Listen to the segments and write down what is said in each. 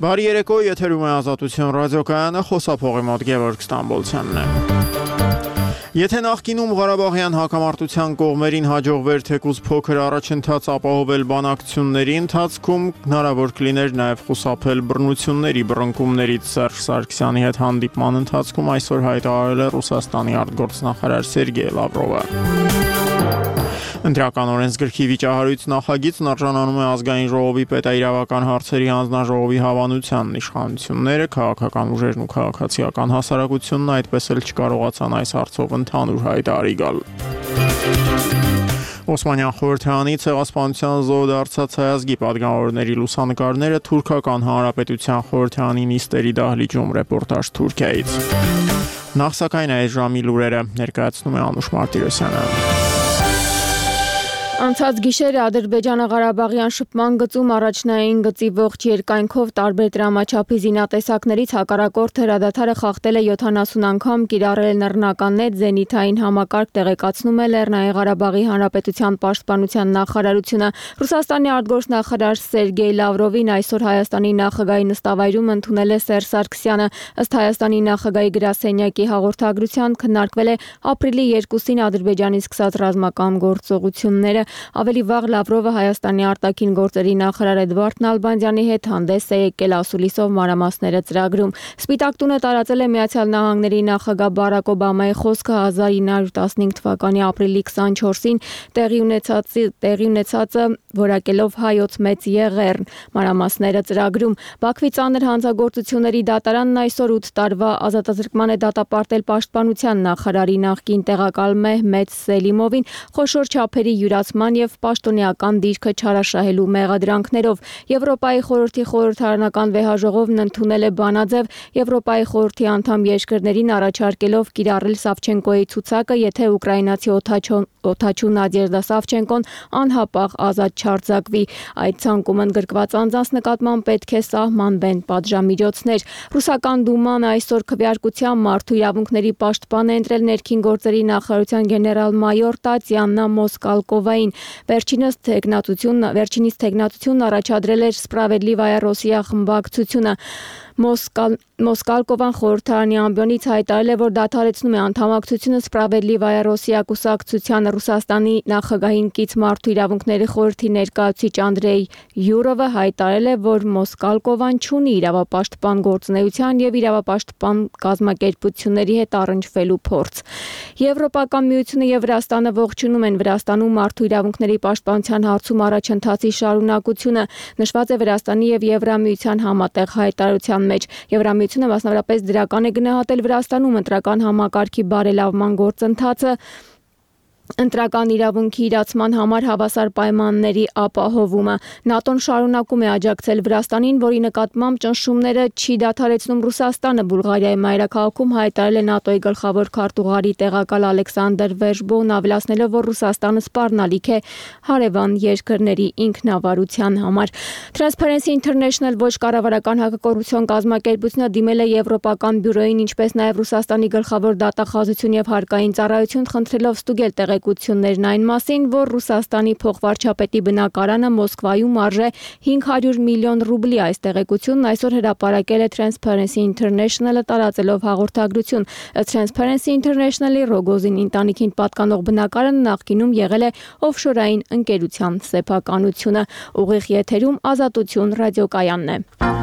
Բարի երեկո, եթերում է Ազատություն ռադիոկայանը, խոսափողի մոտ Գևորգ Ստամբոլցյանն է։ Եթե նախկինում Ղարաբաղյան հակամարտության կողմերին հաջողվեր թեկուզ փոքր առաջընթաց ապահովել բանակցությունների ընթացքում, հնարավոր կլիներ նաև խուսափել բռնությունների բռնկումներից։ Սերժ Սարգսյանի հետ հանդիպման ընթացքում այսօր հայտարարել է Ռուսաստանի արտգործնախարար Սերգեյ Լավրովը։ Ընտրական օրենսգրքի վիճահարույց նախագիծն արժանանում է ազգային ժողովի պետաիրավական հարցերի հանձնաժողովի հավանությանն, իշխանությունները, քաղաքական ուժերն ու քաղաքացիական հասարակությունն այդպես էլ չկարողացան այս հարցով ընդհանուր հայտարարի գալ։ Օսմանյան խորհրդարանի ցեղասպանության զոհ դարձած հայազգի պատգամավորների լուսանկարները Թուրքական Հանրապետության խորհրդարանի նիստերի դահլիճում, ռեպորտաժ Թուրքիայից։ Նախ սակայն այս ժամի լուրերը ներկայացնում է Անուշ Մարտիրոսյանը։ Անցած գիշերը Ադրբեջանը Ղարաբաղյան շփման գծում առաջնային գծի ողջ երկայնքով տարբեր դրամաչափի զինատեսակներից հակառակորդ հրադադարը խախտել է 70 անգամ, կիրառել նռնականներ, զենիթային համակարգ, տեղեկացնում է Լեռնային Ղարաբաղի Հանրապետության պաշտպանության նախարարությունը։ Ռուսաստանի արտգործնախարար Սերգեյ Լավրովին այսօր Հայաստանի նախագահի նստավայրում ընդունել է Սերժ Սարգսյանը։ Ըստ Հայաստանի նախագահի գրասենյակի հաղորդագրության քննարկվել է ապրիլի 2-ին Ադրբեջանի սկսած ռազմական գործողությունները։ Ավելի վաղ Լավրովը Հայաստանի արտաքին գործերի նախարար Էդվարդ Նալբանդյանի հետ հանդես է եկել ասուլիսով մանրամասները ծրագրում։ Սպիտակ տունը տարածել է Միացյալ Նահանգների նախագահ Բարակ Օբամայի խոսքը 1915 թվականի ապրիլի 24-ին տեղի ունեցածը որակելով հայոց մեծ եղեռն, մանրամասները ծրագրում։ Բաքվի ծանր հանցագործությունների դատարանն այսօր 8 տարվա ազատազրկման է դատապարտել պաշտպանության նախարարի նախկին տեղակալ Մեհմեդ Սելիմովին խոշոր չափերի յուրացման եւ պաշտոնեական դիրքը չարաշահելու մեղադրանքներով։ Եվրոպայի խորհրդի խորհրդարանական վեհաժողովն ընդունել է բանաձև Եվրոպայի խորհրդի անդամ երկրներին առաջարկելով կիրառել Սավչենկոյի ցուցակը, եթե ուկրաինացի օդաչու Նադեժդա Սավչենկոն անհապաղ ազատ չարձակվի։ Այդ ցանկում ընդգրկված անձանց նկատմամբ պետք է սահմանվեն պատժամիջոցներ։ Ռուսական դուման այսօր քվեարկությամբ մարդու իրավունքների պաշտպան է ընտրել ներքին գործերի նախարարության գեներալ-մայոր Տատյաննա Մոսկալկովային։ Վերջինիս թեկնածությունն առաջադրել էր Սպրավեդլիվայա Ռոսիա խմբակցությունը։ Մոսկալկովան խորհրդարանի ամբիոնից հայտարարել է, որ դադարեցնում է անդամակցությունը Սպրավեդլիվայա Ռոսիա կուսակցությանը։ Ռուսաստանի նախագահին կից մարդու իրավունքների խորհրդի ներկայացուցիչ Անդրեյ Յուրովը հայտարարել է, որ Մոսկալկովան չունի իրավապաշտպան գործունեության եւ իրավապաշտպան կազմակերպությունների հետ առնչվելու փորձ։ Եվրոպական միությունը եւ Վրաստանը ողջունում են Վրաստանում մարդու իրավունքների պաշտպանության հարցում առաջընթացի շարունակությունը, նշված է Վրաստանի եւ Եվրամիության համատեղ հայտարարության մեջ։ Եվրամիությունը մասնավորապես դրական է գնահատել Վրաստանում ընտրական համակարգի բարելավման գործընթացը, ընտրական իրավունքի իրացման համար հավասար պայմանների ապահովումը։ ՆԱՏՕ-ն շարունակում է աջակցել Վրաստանին, որի նկատմամբ ճնշումները չի դադարեցնում Ռուսաստանը։ Բուլղարիայի մայրաքաղաքում հայտարարել է ՆԱՏՕ-ի գլխավոր քարտուղարի տեղակալ Ալեքսանդր Վերժբոն, ավելացնելով, որ Ռուսաստանը սպառնալիք է հարևան երկրների ինքնավարության համար։ Transparency International ոչ կառավարական հակակոռուպցիոն կազմակերպությունը դիմել է Եվրոպական բյուրոյին, ինչպես նաև Ռուսաստանի գլխավոր դատախազություն եւ հարկային ծառայություն, խնդրելով ստուգել տեղեկություններն այն մասին, որ Ռուսաստանի փոխվարչապետի բնակարանը Մոսկվայում արժե 500 միլիոն ռուբլի։ Այս տեղեկությունն այսօր հրապարակել է Transparency International-ը, տարածելով հաղորդագրություն։ Ըստ Transparency International-ի Ռոգոզին ընտանիքին պատկանող բնակարանը նախկինում եղել է օֆշորային ընկերության սեփականությունը։ Ուղիղ եթերում Ազատություն ռադիոկայանն է։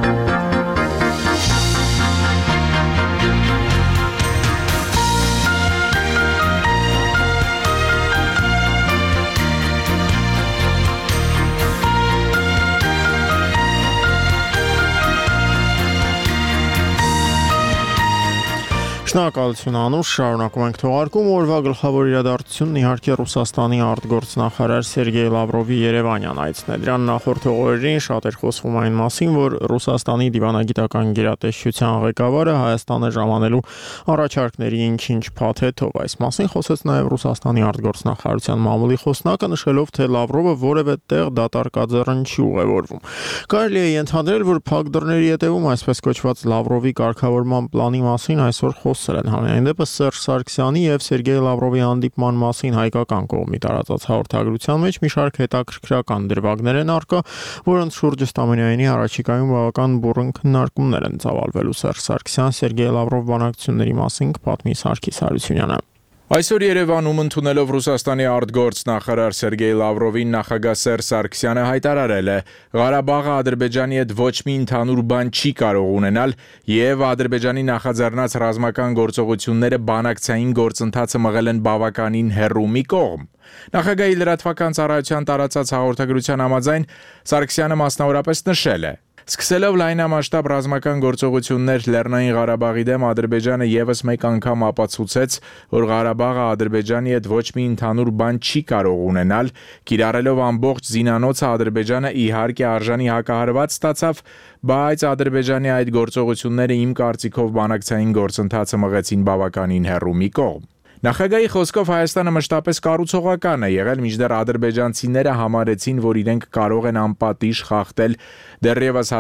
Շնորհակալություն Անուշ, շարունակում ենք թողարկում օրվա գլխավոր իրադարձությունն իհարկե Ռուսաստանի արտգործնախարար Սերգեյ Լավրովի Երևանյան այցն է։ Դրան նախորդ օրերին շատ էր խոսվում այն մասին, որ Ռուսաստանի դիվանագիտական գերատեսչության ղեկավարը Հայաստան է ժամանելու առաջարկների ինչ-ինչ փաթեթով։ Այս մասին խոսեց նաև Ռուսաստանի արտգործնախարարության մամուլի խոսնակը, նշելով, թե Լավրովը որևէ տեղ դատարկաձեռն չի ուղևորվում։ Կարելի է ենթադրել, որ փակ դռների հետևում այսպես կոչված Լավրովի կարգավորման պլանի մասին այսօր խոսք խոսել են։ Համենայն դեպս Սերժ Սարգսյանի եւ Սերգեյ Լավրովի հանդիպման մասին հայկական կողմի տարածած հաղորդագրության մեջ մի շարք հետաքրքրական դրվագներ են առկա, որոնց շուրջ Ստամանյանի առաջիկայում բավական բուռն քննարկումներ են ծավալվելու։ Սերժ Սարգսյան Սերգեյ Լավրով բանակցությունների մասին կպատմի Սարգիս Հարությունյանը։ Այսօր Երևանում ընդունելով Ռուսաստանի արտգործնախարար Սերգեյ Լավրովին նախագահ Սերժ Սարգսյանը հայտարարել է. Ղարաբաղը Ադրբեջանի հետ ոչ մի ընդհանուր բան չի կարող ունենալ եւ Ադրբեջանի նախաձեռնած ռազմական գործողությունները բանակցային գործընթացը մղել են բավականին հեռու մի կողմ։ Նախագահի լրատվական ծառայության տարածած հաղորդագրության համաձայն Սարգսյանը մասնավորապես նշել է. Սկսելով լայնամասշտաբ ռազմական գործողություններ Լեռնային Ղարաբաղի դեմ Ադրբեջանը եւս մեկ անգամ ապացուցեց, որ Ղարաբաղը Ադրբեջանի հետ ոչ մի ընդհանուր բան չի կարող ունենալ, կիրառելով ամբողջ զինանոցը Ադրբեջանը իհարկե արժանի հակահարված ստացավ, բայց Ադրբեջանի այդ գործողությունները իմ կարծիքով բանակցային գործընթացը մղեցին բավականին հեռու մի կողմ։ Նախագահի խոսքով Հայաստանը մշտապես կառուցողական է եղել, մինչդեռ ադրբեջանցիները համարեցին, որ իրենք կարող են անպատիժ խախտել դեռևս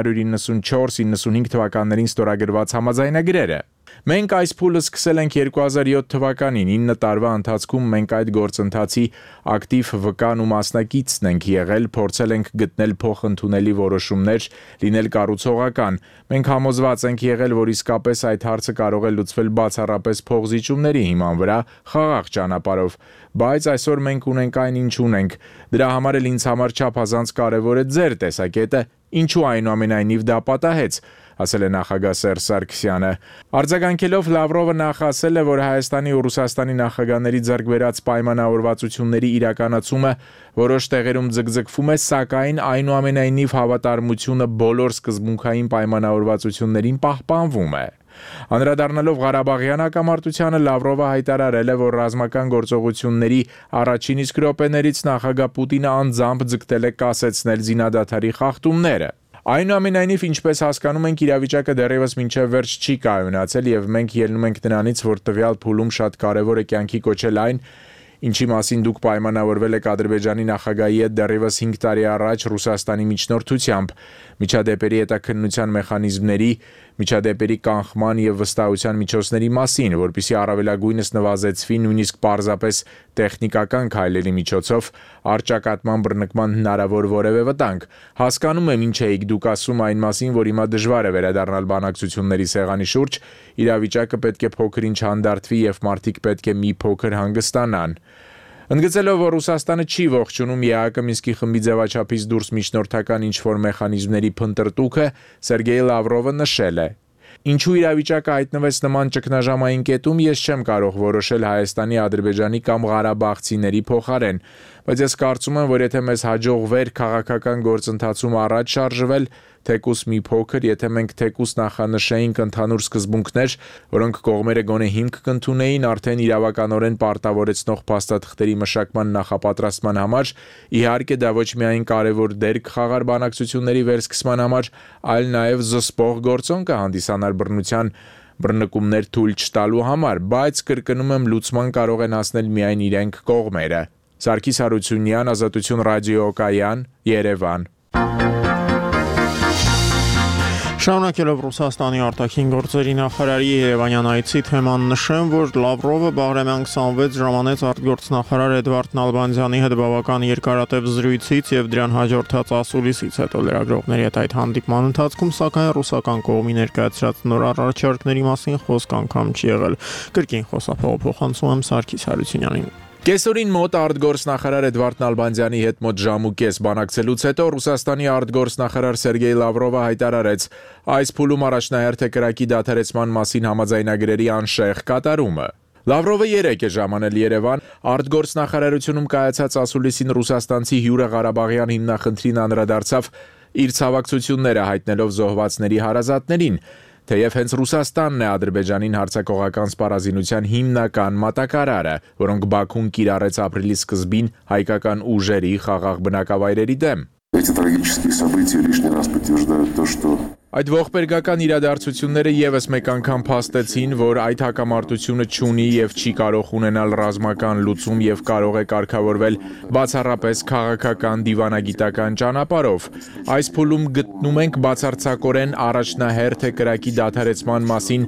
1994-95 թվականներին ստորագրված համաձայնագրերը։ Մենք այս փուլը սկսել ենք 2007 թվականին, 9 տարվա ընթացքում մենք այդ գործընթացի ակտիվ վկան ու մասնակիցն ենք եղել, փորձել ենք գտնել փոխընդունելի որոշումներ, լինել կառուցողական։ Մենք համոզված ենք եղել, որ իսկապես այդ հարցը կարող է լուծվել բացառապես փոխզիջումների հիման վրա, խաղաղ ճանապարհով, բայց այսօր մենք ունենք այն, ինչ ունենք։ Դրա համար էլ ինձ համար չափազանց կարևոր է ձեր տեսակետը, ինչու այնուամենայնիվ դա պատահեց, ասել է նախագահ Սերժ Սարգսյանը։ Արձագանքելով Լավրովը նախ ասել է, որ Հայաստանի ու Ռուսաստանի նախագահների ձեռք բերած պայմանավորվածությունների իրականացումը որոշ տեղերում ձգձգվում է, սակայն այնուամենայնիվ հավատարմությունը բոլոր սկզբունքային պայմանավորվածություններին պահպանվում է։ Անդրադառնալով Ղարաբաղյան հակամարտությանը Լավրովը հայտարարել է, որ ռազմական գործողությունների առաջին իսկ րոպեներից նախագահ Պուտինը անձամբ ձգտել է կասեցնել զինադադարի խախտումները։ Այնուամենայնիվ, ինչպես հասկանում ենք, իրավիճակը դեռևս մինչև վերջ չի կայունացել եւ մենք ելնում ենք նրանից, որ տվյալ փուլում շատ կարեւոր է կյանքի կոչել այն, ինչի մասին դուք պայմանավորվել եք Ադրբեջանի նախագահի հետ դեռևս 5 տարի առաջ Ռուսաստանի միջնորդությամբ, միջադեպերի հետաքննության մեխանիզմների, միջադեպերի կանխման եւ վստահության միջոցների մասին, որպեսզի առավելագույնս նվազեցվի նույնիսկ պարզապես տեխնիկական քայլերի միջոցով առճակատման բռնկման հնարավոր որևէ վտանգ։ Հասկանում եմ ինչ եք դուք ասում այն մասին, որ հիմա դժվար է վերադառնալ բանակցությունների սեղանի շուրջ, իրավիճակը պետք է փոքր-ինչ հանդարտվի եւ մարդիկ պետք է մի փոքր հանգստանան։ Ընդգծելով, որ Ռուսաստանը չի ողջունում ԵԱՀԿ Մինսկի խմբի ձևաչափից դուրս միջնորդական ինչ-որ մեխանիզմների փնտրտուքը, Սերգեյ Լավրովը նշել է. Ինչու իրավիճակը հայտնվեց նման ճգնաժամային կետում, ես չեմ կարող որոշել Հայաստանի, Ադրբեջանի կամ Ղարաբաղցիների փոխարեն, բայց ես կարծում եմ, որ եթե մեզ հաջողվեր քաղաքական գործընթացում առաջ շարժվել, թեկուս մի փոքր, եթե մենք թեկուս նախանշեինք ընդհանուր սկզբունքներ, որոնք կողմերը գոնե հիմք կընդունեին արդեն իրավականորեն պարտավորեցնող փաստաթղթերի մշակման նախապատրաստման համար, իհարկե դա ոչ միայն կարևոր դեր կխաղար բանակցությունների վերսկսման համար, այլ նաև զսպող գործոն կհանդիսանար բռնության բռնկումներ թույլ չտալու համար, բայց կրկնում եմ, լուծման կարող են հասնել միայն իրենք կողմերը։ Սարգիս Հարությունյան, Ազատություն ռադիոկայան, Երևան։ Շարունակելով Ռուսաստանի արտաքին գործերի նախարարի Երևանյան այցի թեման նշեմ, որ Լավրովը Բաղրամյան 26 ժամանեց արտգործնախարար Էդվարդ Նալբանդյանի հետ բավական երկարատև զրույցից եւ դրան հաջորդած ասուլիսից հետո լրագրողների հետ այդ հանդիպման ընթացքում սակայն ռուսական կողմի ներկայացրած նոր առաջարկների մասին խոսք անգամ չի եղել։ Կրկին խոսափողը փոխանցում եմ Սարգիս Հարությունյանին։ Կեսօրին մոտ արտգործնախարար Էդվարդ Նալբանդյանի հետ մոտ ժամ ու կես բանակցելուց հետո Ռուսաստանի արտգործնախարար Սերգեյ Լավրովը հայտարարեց. այս փուլում առաջնահերթ է կրակի դադարեցման մասին համաձայնագրերի անշեղ կատարումը։ Լավրովը 3 է ժամանել Երևան, արտգործնախարարությունում կայացած ասուլիսին ռուսաստանցի հյուրը Ղարաբաղյան հիմնախնդրին անդրադարձավ իր ցավակցությունները հայտնելով զոհվածների հարազատներին։ Թեև հենց Ռուսաստանն է Ադրբեջանին հարձակողական սպառազինության հիմնական մատակարարը, որոնք Բաքուն կիրառեց ապրիլի սկզբին հայկական ուժերի խաղաղ բնակավայրերի դեմ։ Эти трагические события лишний раз подтверждают то, что Այդ ողբերգական իրադարձությունները եւս մեկ անգամ փաստեցին, որ այդ հակամարտությունը չունի եւ չի կարող ունենալ ռազմական լուծում եւ կարող է կարգավորվել բացառապես քաղաքական դիվանագիտական ճանապարհով։ Այս փուլում գտնում ենք բացարձակորեն առաջնահերթ է կրակի դադարեցման մասին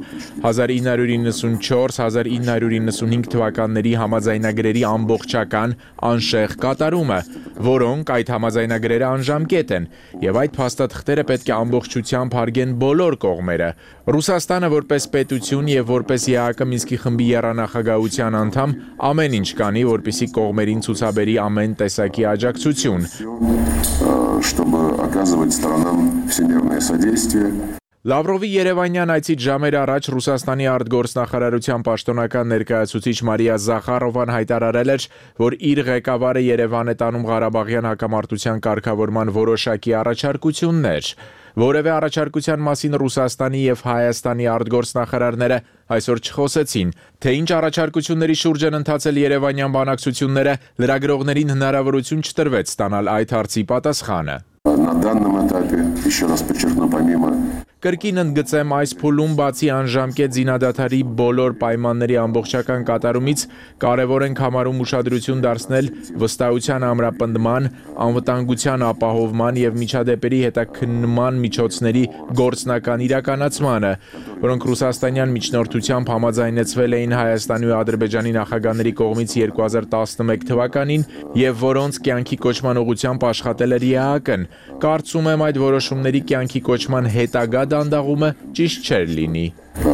1994-1995 թվականների համաձայնագրերի ամբողջական անշեղ կատարումը, որոնք այդ համաձայնագրերը անժամկետ են, եւ այդ փաստաթղթերը պետք է ամբողջությամբ հարգեն բոլոր կողմերը։ Ռուսաստանը որպես պետություն եւ որպես ԵԱՀԿ Մինսկի խմբի եռանախագահության անդամ ամեն ինչ կանի, որպեսզի կողմերին ցուցաբերի ամեն տեսակի աջակցություն։ Чтобы оказывать сторонам всемирное содействие. Լավրովի Երևանյան այցից ժամեր առաջ Ռուսաստանի արտգործնախարարության պաշտոնական ներկայացուցիչ Մարիա Զախարովան հայտարարել էր, որ իր ղեկավարը Երևան է տանում Ղարաբաղյան հակամարտության կարգավորման որոշակի առաջարկություններ։ Որևէ առաջարկության մասին Ռուսաստանի եւ Հայաստանի արտգործնախարարները այսօր չխոսեցին, թե ինչ առաջարկությունների շուրջ են ընթացել երևանյան բանակցությունները, լրագրողներին հնարավորություն չտրվեց ստանալ այդ հարցի պատասխանը։ На данном этапе, еще раз подчеркну, помимо Կրկին ընդգծեմ այս փուլում բացի անժամկետ զինադադարի բոլոր պայմանների ամբողջական կատարումից կարևոր ենք համարում ուշադրություն դարձնել վստահության ամրապնդման, անվտանգության ապահովման եւ միջադեպերի հետաքննման միջոցների գործնական իրականացմանը, որոնք ռուսաստանյան միջնորդությամբ համաձայնեցվել էին Հայաստանի ու Ադրբեջանի նախագահների կողմից 2011 թվականին եւ որոնց կյանքի կոչման ուղղությամբ աշխատել էր ԵԱՀԿ-ն։ Կարծում եմ այդ որոշումների կյանքի կոչման հետագա դանդաղումը ճիշտ չէր լինի։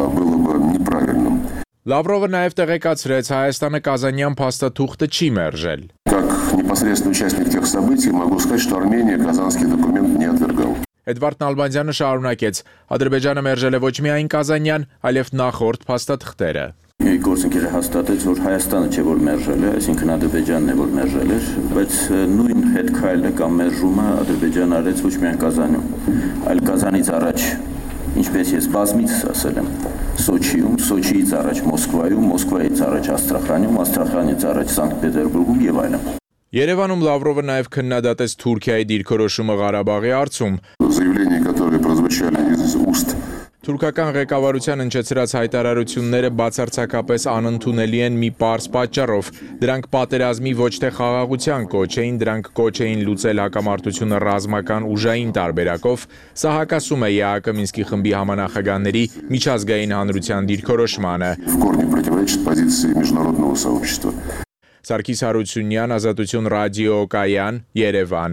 Լավրովը նաև տեղեկացրեց, Հայաստանը Կազանյան փաստաթուղթը չի մերժել։ Как непосредственный участник тех событий могу сказать, что Армения казанский документ не отвергала. Էդվարդ Նալբանդյանը շարունակեց. Ադրբեջանը մերժել է ոչ միայն Կազանյան, այլև նախորդ փաստաթղթերը։ Գործընկերը հաստատեց, որ Հայաստանը չէ որ մերժել է, այսինքն Ադրբեջանն է որ մերժել էր, բայց նույն հետքայլը կամ մերժումը Ադրբեջանը արեց ոչ միայն Կազանում, այլ Կազանից առաջ, ինչպես ես բազմիցս ասել եմ, Սոչիում, Սոչիից առաջ Մոսկվայում, Մոսկվայից առաջ Աստրախանում, Աստրախանից առաջ Սանկտ Պետերբուրգում եւ այլն։ Երևանում Լավրովը նաև քննադատեց Թուրքիայի դիրքորոշումը Ղարաբաղի հարցում։ Заявления, которые прозвучали из уст Թուրքական ղեկավարության հնչեցրած հայտարարությունները բացարձակապես անընդունելի են մի պարզ պատճառով։ Դրանք պատերազմի ոչ թե խաղաղության կոչ էին, դրանք կոչ էին լուծել հակամարտությունը ռազմական ուժային տարբերակով։ Սա հակասում է ԵԱՀԿ Մինսկի խմբի համանախագահների միջազգային հանրության դիրքորոշմանը։ в корне противоречит позиции международного сообщества. Սարգիս Հարությունյան, Ազատություն ռադիո կայան, Երևան։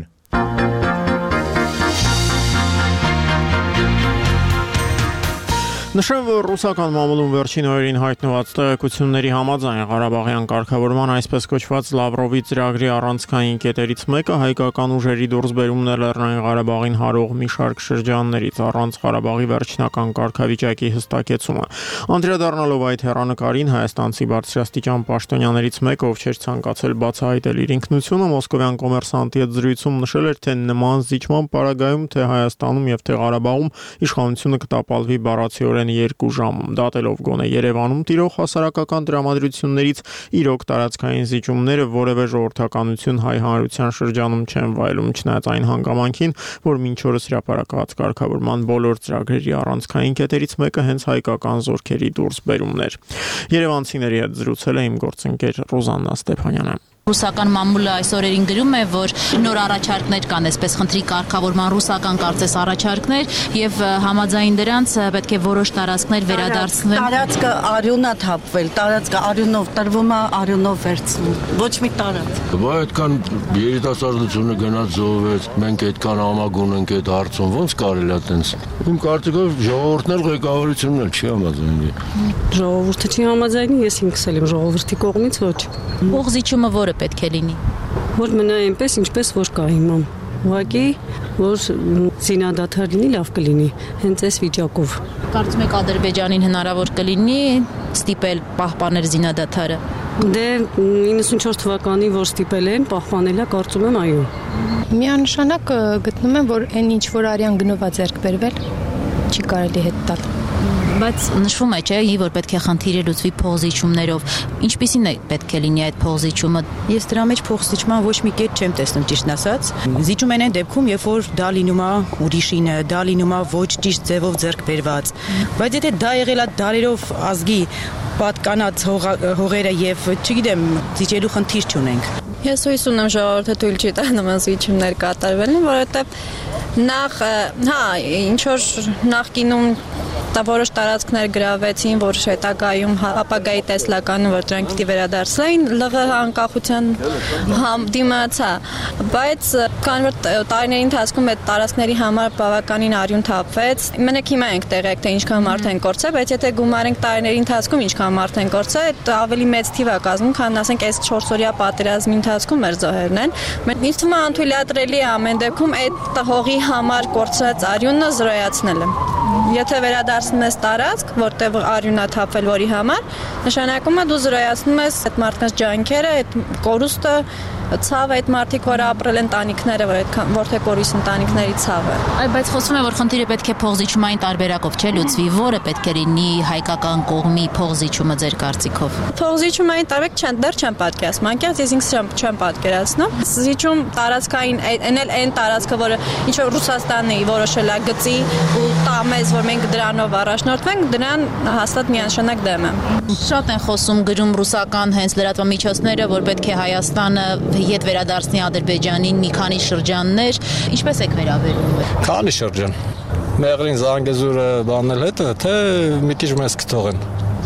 Նշեմ, որ ռուսական մամուլում վերջին օրերին հայտնված տեղեկությունների համաձայն Ղարաբաղյան կարգավորման այսպես կոչված Լավրովի ծրագրի առանցքային կետերից մեկը հայկական ուժերի դուրսբերումն է Լեռնային Ղարաբաղին հարող մի շարք շրջաններից առանց Ղարաբաղի վերջնական կարգավիճակի հստակեցումը։ Անդրադառնալով այդ հեռանկարին հայաստանցի բարձրաստիճան պաշտոնյաներից մեկը, ով չէր ցանկացել բացահայտել իր ինքնությունը, մոսկովյան կոմերսանտի հետ զրույցում նշել էր, թե նման զիջման պարագայում թե Հայաստանում եւ թե Ղարաբաղում իշխանությունը կտապալվի բառացիորեն 2 ժամում, դատելով գոնե Երևանում տիրող հասարակական դրամատրություններից իրոք տարածքային զիջումները որևէ ժողովրդականություն հայ հանրության շրջանում չեն վայելում, չնայած այն հանգամանքին, որ մինչ օրս հրապարակված կարգավորման բոլոր ծրագրերի առանցքային կետերից մեկը հենց հայկական զորքերի դուրսբերումն էր։ Երևանցիների հետ զրուցել է իմ գործընկեր Ռոզաննա Ստեփանյանը։ Ռուսական մամուլը այս օրերին գրում է, որ նոր առաջարկներ կան, այսպես խնդրի կարգավորման ռուսական կարծես առաջարկներ եւ համաձայն դրանց պետք է որոշ տարածքներ վերադարձնել։ Տարածքը արյունա թափվել, տարածքը արյունով տրվում է, արյունով վերցնում։ Ոչ մի տարածք։ Բայց այդքան երիտասարդությունը գնաց զոհվեց, մենք այդքան համագոն ենք այդ հարցում, ո՞նց կարելի է այդպես։ Իմ կարծիքով ժողովուրդն էլ ղեկավարությունն էլ չի համաձայնի։ Ժողովուրդը չի համաձայնի, ես ինքս էլ եմ ժողովրդի կողմից ոչ։ Ուղղիչումը որը պետք է լինի։ Որ մնա այնպես, ինչպես որ կա հիմա։ Ուղղակի, որ զինադադար լինի, լավ կլինի, հենց այս վիճակով։ Կարծում եք Ադրբեջանին հնարավոր կլինի ստիպել պահպանել զինադադարը։ Դե 94 թվականի որ ստիպել են, պահպանելա կարծում եմ այո։ Միանշանակ գտնում եմ, որ այն ինչ որ արյան գնով է ձեռք բերվել, չի կարելի հետ տալ։ Բայց նշվում է, չէ, որ պետք է խնդիրը լուծվի փոխզիջումներով։ Ինչպիսին է պետք է լինի այդ փոխզիջումը։ Ես դրա մեջ փոխզիջման ոչ մի կետ չեմ տեսնում, ճիշտն ասած։ Զիջում են այն դեպքում, երբ որ դա լինում է ուրիշինը, դա լինում է ոչ ճիշտ ձևով ձեռք բերված։ Բայց եթե դա եղել է դարերով ազգի պատկանած հողերը եւ չգիտեմ, զիջելու խնդիր չունենք։ Ես հույս ունեմ ժողովուրդը թույլ չի տա նման զիջումներ կատարվելին, որովհետեւ նախ, ինչ որ նախկինում որոշ տարածքներ գրավեցին, որ հետագայում ապագայի տեսլականը, որ դրանք պիտի վերադարձվեն, ԼՂՀ անկախության դիմացա, բայց քանի որ տարիների ընթացքում այդ տարածքների համար բավականին արյուն թափվեց, մենք հիմա ենք տեղյակ, թե ինչքան մարդ են կորցրել, բայց եթե գումարենք տարիների ընթացքում ինչքան մարդ են կորցրել, այդ ավելի մեծ թիվ է կազմում, քան ասենք այս 4-օրյա պատերազմի ընթացքում մեր զոհերն են։ Ինձ թվում է անթույլատրելի է ամեն դեպքում այդ հողի համար կորցրած արյունը զրոյացնելը։ Եթե վերադարձնում ես տարածք, որտեղ արյուն է թափվել որի համար, նշանակում է դու զրոյացնում ես այդ մարդկանց ջանքերը, այդ կորուստը, ցավը, այդ մարդիկ, որ ապրել են տանիքները, որթե կորույս ընտանիքների ցավը։ Բայց խոսվում է, որ խնդիրը պետք է փոխզիջումային տարբերակով չէ լուծվի, որը պետք է լինի հայկական կողմի փոխզիջումը ձեր կարծիքով։ Փոխզիջումային տարբերակ դեռ չեմ պատկերացնում, անկեղծ ես ինքս չեմ պատկերացնում։ Զիջում տարածքային այն տարածքը, որը ինչ որ Ռուսաստանն է որոշել է գծի ու տա մեզ, որ մենք դրանով առաջնորդվենք, դրան հաստատ միանշանակ դեմ եմ։ Շատ են խոսում գրում ռուսական հենց լրատվամիջոցները, որ պետք է Հայաստանը հետ վերադարձնի Ադրբեջանին մի քանի շրջաններ, ինչպես եք վերաբերվում։ Քանի շրջան։ Մեղրին Զանգեզուրը բանել հետը, թե մի քիչ մեզ կթողեն։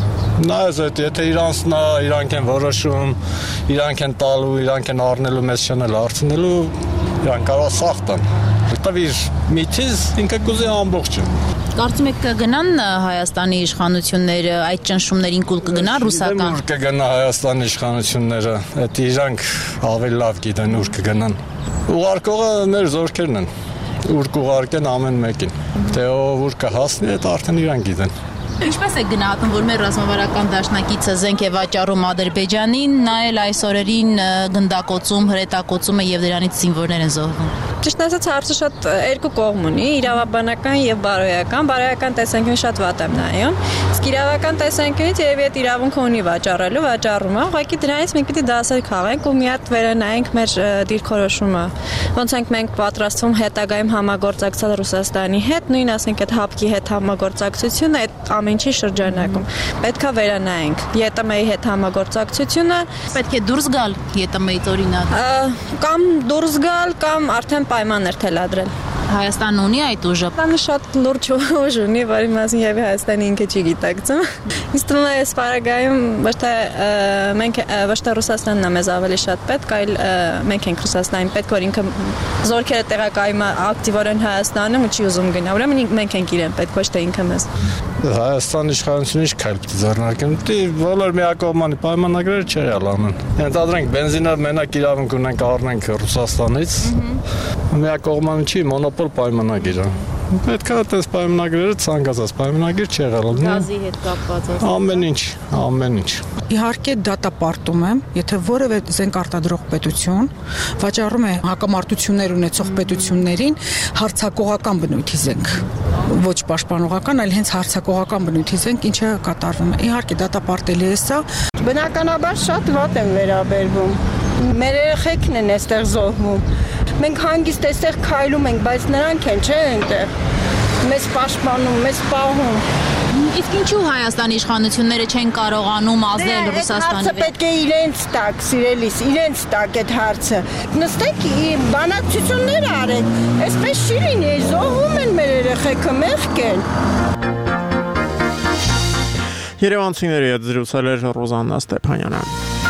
Նայես այդ եթե իրանք են որոշում, իրանք են տալու, իրանք են առնելու մեզ շնել, հարցնելու, իրանք կարող սախ տան։ Տվիր միթիզ ինքը կուզի ամբողջը։ Կարծում եք կգնան Հայաստանի իշխանությունները այդ ճնշումներին կուլ կգնան ռուսական։ Ուր կգնա Հայաստանի իշխանությունները, այդ իրանք ավելի լավ գիտեն ուր կգնան։ Ուղարկողը մեր զորքերն են, ուր կուղարկեն ամեն մեկին։ Թե ով ուր կհասնի, այդ արդեն իրանք գիտեն։ Ինչպես է գնահատում, որ մեր ռազմավարական դաշնակիցը զենք է վաճառում Ադրբեջանին, նա էլ այս օրերին գնդակոծում, հրետակոծում է եւ դրանից զինվորներ են զոհվում։ Ճիշտ ասած հարցը շատ երկու կողմ ունի, իրավաբանական եւ բարոյական։ Բարոյական տեսանկյունից շատ վատ եմ նայում։ Իսկ իրավական տեսանկյունից երևի այդ իրավունքը ունի վաճառելու, վաճառում է, ուղղակի դրանից մենք պիտի դասեր քաղենք ու մի հատ վերանայենք մեր դիրքորոշումը։ Ոնց ենք մենք պատրաստվում հետագայում համագործակցել Ռուսաստանի հետ, նույն ասենք այդ հապկի հետ համագործակցությունը այդ ամենի շրջանակում։ Պետքա վերանայենք ԵՏՄ-ի հետ համագործակցությունը, պետք է դուրս գալ ԵՏՄ-ից օրինակ։ Կամ դուրս գալ, կամ արդեն պայմաններ թելադրել։ Հայաստանն ունի այդ ուժը։ Հայաստանը շատ լուրջ ուժ ունի, որի մասին եւ Հայաստանը ինքը չի գիտակցում։ Ինձ թվում է այս պարագայում ոչ թե Ռուսաստանն է մեզ ավելի շատ պետք, այլ մենք ենք Ռուսաստանին պետք, որ ինքը զորքերը տեղակայում է ակտիվորեն Հայաստանում ու չի ուզում գնա։ Ուրեմն մենք ենք իրեն պետք, ոչ թե ինքը մեզ։ Հայաստանի իշխանությունը ինչ քայլ պիտի ձեռնարկեն։ Դե բոլոր միակողմանի պայմանագրերը չէ ալանան։ Ենթադրենք բենզինը մենակ իրավունք ունենք առնենք Ռուսաստանից։ Միակողմանի չի մոնոպոլ պայմանագիր է։ Պետք է այդպես պայմանագրերը ցանկացած պայմանագիր չի եղել։ Գազի հետ կապված։ Ամեն ինչ։ Իհարկե դատապարտում եմ, եթե որևէ զենք արտադրող պետություն վաճառում է հակամարտություններ ունեցող պետություններին հարձակողական բնույթի զենք, ոչ պաշտպանողական, այլ հենց հարձակողական բնույթի զենք, ինչը կատարվում է։ Իհարկե դատապարտելի է սա։ Բնականաբար շատ վատ են վերաբերվում։ Մեր երեխեքն են այստեղ զոհվում։ Մենք հանգիստ այստեղ քայլում ենք, բայց նրանք են, չէ՞, այնտեղ։ Մեզ պաշտպանում, մեզ պահում։ Իսկ ինչու Հայաստանի իշխանությունները չեն կարողանում ազդել Ռուսաստանի վրա։ Հարցը պետք է իրենց տակ, սիրելիս, իրենց տակ այդ հարցը։ Նստեք, բանակցություններ արեք։ Այսպես չի լինի, զոհվում են մեր երեխեքը, մեղք են։ Երևանցիների հետ զրուցել էր Ռոզաննա Ստեփանյանը։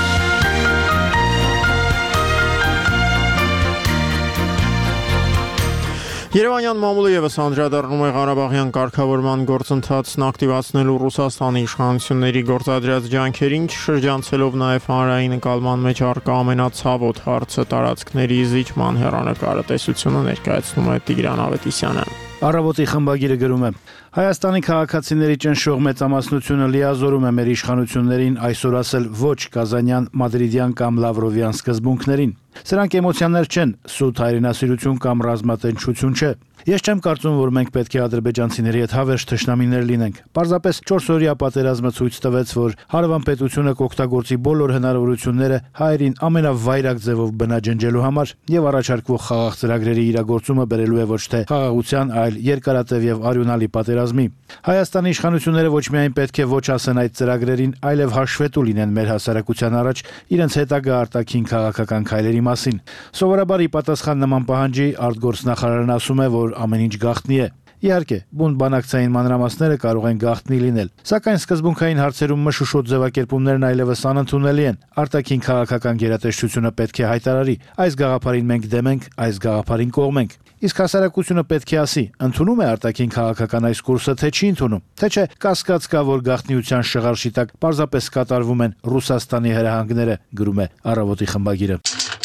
Երևանյան մամուլը եւս անդրադառնում է Ղարաբաղյան կարգավորման գործընթացն ակտիվացնելու Ռուսաստանի իշխանությունների գործադրած ջանքերին, շրջանցելով նաեւ հանրային ընկալման մեջ առկա ամենացավոտ հարցը տարածքների զիջման հեռանկարը տեսությունը ներկայացնում է Տիգրան Ավետիսյանը։ Առավոտի խմբագիրը գրում է. Հայաստանի քաղաքացիների ճնշող մեծամասնությունը լիազորում է մեր իշխանություններին այսօր ասել ոչ կազանյան, մադրիդյան կամ լավրովյան սկզբունքներին։ Սրանք էմոցիաներ չեն, սուտ հայրենասիրություն կամ ռազմատենչություն չէ։ Ես չեմ կարծում, որ մենք պետք է ադրբեջանցիների հետ հավերժ թշնամիներ լինենք։ Պարզապես 4-օրյա պատերազմը ցույց տվեց, որ հարևան պետությունը կօգտագործի բոլոր հնարավորությունները հայերին ամենավայրագ ձևով բնաջնջելու համար եւ առաջարկվող խաղաղ ծրագրերի իրագործումը բերելու է ոչ թե խաղաղության, այլ երկարատև եւ արյունալի պատերազմի։ Հայաստանի իշխանությունները ոչ միայն պետք է ոչ ասեն այդ ծրագրերին, այլև հաշվետու լինեն մեր հասարակության առաջ իրենց հետագա արտաքին քաղաքական քայլերի մասին։ Սովորաբար ի պատասխան նման պահանջի արտգործնախարարն ասում է, որ ամեն ինչ գաղտնի է։ Իհարկե, բուն բանակցային մանրամասները կարող են գաղտնի լինել, սակայն սկզբունքային հարցերում մշուշոտ ձևակերպումներն այլևս անընդունելի են։ Արտաքին քաղաքական գերատեսչությունը պետք է հայտարարի. այս գաղափարին մենք դեմ ենք, այս գաղափարին կողմ ենք։ Իսկ հասարակությունը պետք է ասի, ընդունում է արտաքին քաղաքական այս կուրսը, թե չի ընդունում, թե չէ կասկած կա, որ գաղտնիության շղարշի տակ պարզապես կատարվում են Ռուսաստանի հրահանգները, գրում է Առավոտի խմբագիրը։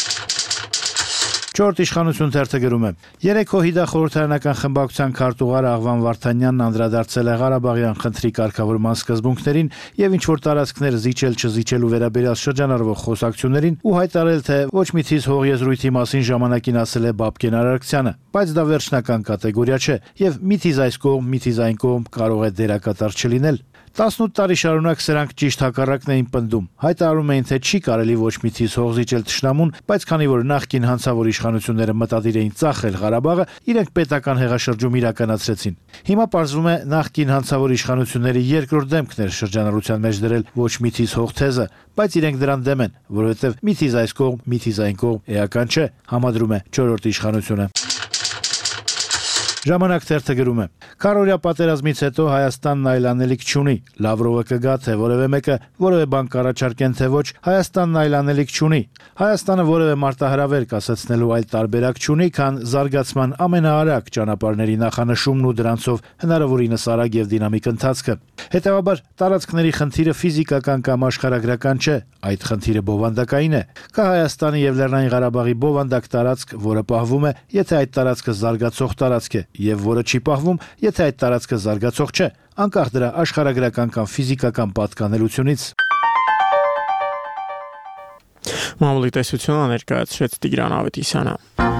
Չորրորդ իշխանություն թերթը գրում է. Երեքո հիդա խորհրդարանական խմբակցության քարտուղար Աղվան Վարդանյանն անդրադարձել է Ղարաբաղյան խնդրի կարգավորման սկզբունքներին եւ ինչ որ տարածքներ զիջել-չզիջելու վերաբերյալ շրջանառվող խոսակցություններին ու հայտարարել, թե ոչ մի թիզ հող եզրույթի մասին ժամանակին ասել է Բաբկեն Արարքցյանը, բայց դա վերջնական կատեգորիա չէ եւ մի թիզ այս կողմ, մի թիզ այն կողմ կարող է դերակատար չլինել։ 18 տարի շարունակ սրանք ճիշտ հակառակն էին պնդում։ Հայտարարում էին, թե չի կարելի ոչ մի թիզ հող զիջել թշնամուն, բայց քանի որ նախկին հանցավոր իշխանությունները մտադիր էին ծախել Ղարաբաղը, իրենք պետական հեղաշրջում իրականացրեցին։ Հիմա պարզվում է նախկին հանցավոր իշխանությունների երկրորդ դեմքն էր շրջանառության մեջ դրել ոչ մի թիզ հող թեզը, բայց իրենք դրան դեմ են, որովհետև մի թիզ այս կողմ, մի թիզ այն կողմ էական չէ, համադրում է չորրորդ իշխանությունը։ Ժամանակ թերթը գրում է. Քարորյա պատերազմից հետո Հայաստանն այլ անելիք չունի։ Լավրովը կգա, թե որևէ մեկը որևէ բան կառաջարկեն, թե ոչ, Հայաստանն այլ անելիք չունի։ Հայաստանը որևէ մարտահրավեր կասեցնելու այլ տարբերակ չունի, քան զարգացման ամենաարագ ճանապարհների նախանշումն ու դրանցով հնարավորինս արագ եւ դինամիկ ընթացքը։ Հետևաբար, տարածքների խնդիրը ֆիզիկական կամ աշխարհագրական չէ, այդ խնդիրը բովանդակային է։ Կա Հայաստանի եւ Լեռնային Ղարաբաղի բովանդակ տարածք, որը պահվում է, եթե այդ տարածքը զարգացող տարածք է, եւ որը չի պահվում, եթե այդ տարածքը զարգացող չէ, անկախ դրա աշխարհագրական կամ ֆիզիկական պատկանելությունից։ Մամուլի տեսությունը ներկայացրեց Տիգրան Ավետիսյանը։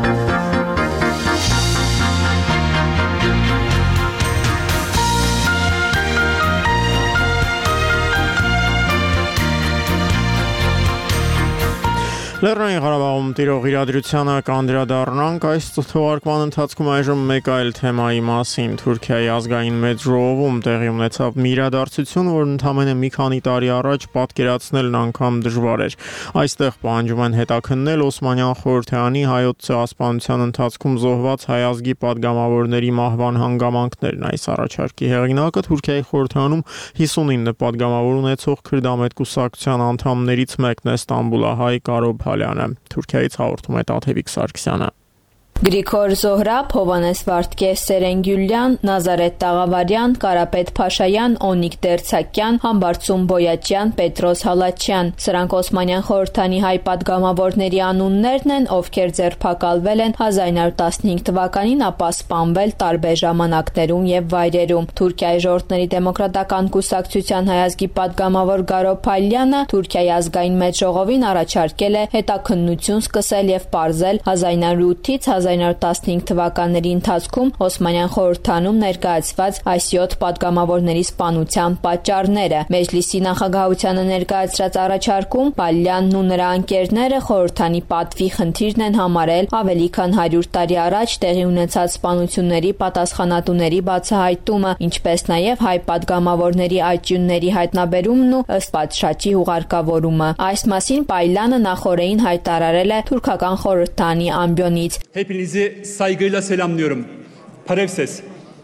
Լեռնային Ղարաբաղում տիրող իրադրությանը կանդրադառնանք այս թողարկման ընթացքում այժմ մեկ այլ թեմայի մասին։ Թուրքիայի ազգային մեծ ժողովում տեղի ունեցավ մի իրադարձություն, որն ընդամենը մի քանի տարի առաջ պատկերացնելն անգամ դժվար էր։ Այստեղ պահանջում են հետաքննել Օսմանյան խորհրդարանի հայոց ցեղասպանության ընթացքում զոհված հայ ազգի падգամավորների մահվան հանգամանքներն։ Այս առաջարկի հեղինակը Թուրքիայի խորհրդարանում 59 падգամավոր ունեցող քրդամետ կուսակցության անդամներից մեկն է ստամբուլահայ Կարոբ Թուրքիայից հաղորդում է Տաթևիկ Սարգսյանը։ Գրիգոր Զոհրաբ, Հովանես Վարդգե, Սերեն Գյուլյան, Նազարեթ Տաղավարյան, Կարապետ Փաշայան, Օնիկ Դերցակյան, Համբարձում Բոյաչյան, Պետրոս Հալաչյան։ Սրանք Օսմանյան խորհրդանի հայ падգամավորների անուններն են, ովքեր ձերբակալվել են 1915 թվականին, ապա սպանվել տարբեր ժամանակներում եւ վայրերում։ Թուրքիայի ժողովրդների դեմոկրատական կուսակցության հայ ազգի падգամավոր Գարո Փալյանը Թուրքիայի ազգային մեծ ժողովին առաջարկել է հետաքննություն սկսել եւ պարզել 1908-ից 1915 թվականների ընթացքում Օսմանյան խորհրդանում ներկայացված այս 7 падգամավորների սպանության պատճառները։ Մեջլիսի նախագահությանը ներկայացրած առաջարկում Պալյանն ու նրա անկերները խորհրդանի պատվի խնդիրն են համարել ավելի քան 100 տարի առաջ տեղի ունեցած սպանությունների պատասխանատուների բացահայտումը, ինչպես նաև հայ падգամավորների այճյունների հայտնաբերումն ու ըստ պատշաճի ուղարկավորումը։ Այս մասին Պայլանը նախորդին հայտարարել է թուրքական խորհրդանի ամբիոնից։ Hepinizi saygıyla selamlıyorum. Parevses.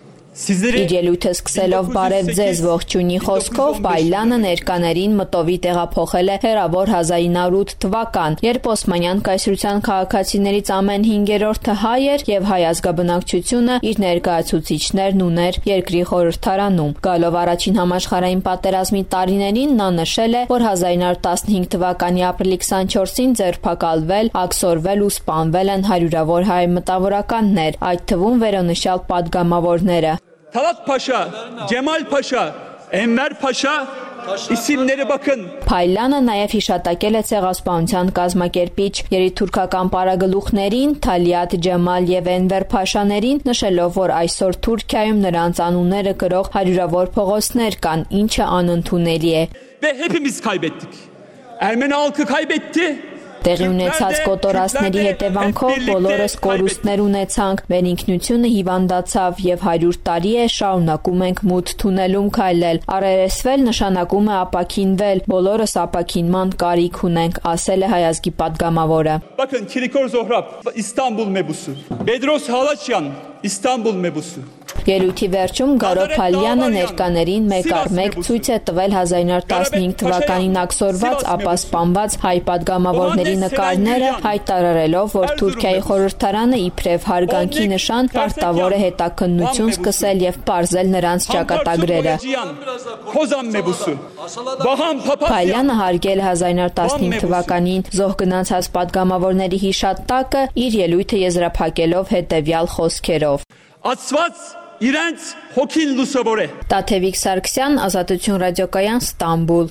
Իր ելույթը սկսելով բարև ձեզ ողջունի խոսքով Պայլանը ներկաներին մտովի տեղափոխել է հեռավոր 1908 թվական, երբ Օսմանյան կայսրության քաղաքացիներից ամեն 5-րդը հայ էր եւ հայ ազգաբնակչությունը իր ներկայացուցիչներն ուներ երկրի խորհրդարանում։ Գալով առաջին համաշխարհային պատերազմի տարիներին նա նշել է, որ 1915 թվականի ապրիլի 24-ին ձերբակալվել, աքսորվել ու սպանվել են հարյուրավոր հայ մտավորականներ, այդ թվում վերոնշյալ падգամավորները։ Talat Paşa, Cemal Paşa, Enver Paşa İsimleri bakın. Փայլյանը նաև հիշատակել է ցեղասպանության կազմակերպիչ երիտուրքական պարագլուխներին Թալիաթ Ջեմալ եւ Էնվեր Փաշաներին, նշելով, որ այսօր Թուրքիայում նրանց անունները կրող հարյուրավոր փողոցներ կան, ինչը անընդունելի է։ Ve hepimiz kaybettik. Ermeni halkı kaybetti. Տեղի ունեցած կոտորածների հետևանքով բոլորս կորուստներ ունեցանք, մեր ինքնությունը հիվանդացավ եւ 100 տարի է շարունակում ենք մութ թունելում քայլել։ Առերեսվել նշանակում է ապաքինվել, բոլորս ապաքինման կարիք ունենք, ասել է հայազգի падգամավորը։ Bakın Kirikor Zohrab, İstanbul mebusu. Bedros Halaçyan, İstanbul mebusu. Ելույթի վերջում Գարո Փալյանը ներկաներին մեկ առ մեկ ցույց է տվել 1915 թվականին ակսորված, ապա սպանված հայ падգամավորների նկարները, հայտարարելով, որ Թուրքիայի խորհրդարանը իբրև հարգանքի նշան պարտավոր է հետաքննություն սկսել եւ պարզել նրանց ճակատագրերը։ Փալյանը հարգել 1915 թվականին զոհ գնացած падգամավորների հիշատակը, իր ելույթը եզրափակելով հետեւյալ խոսքերով. Ացված իրենց հոգին լուսավորե։ Տաթևիկ Սարգսյան, Ազատություն ռադիոկայան, Ստամբուլ։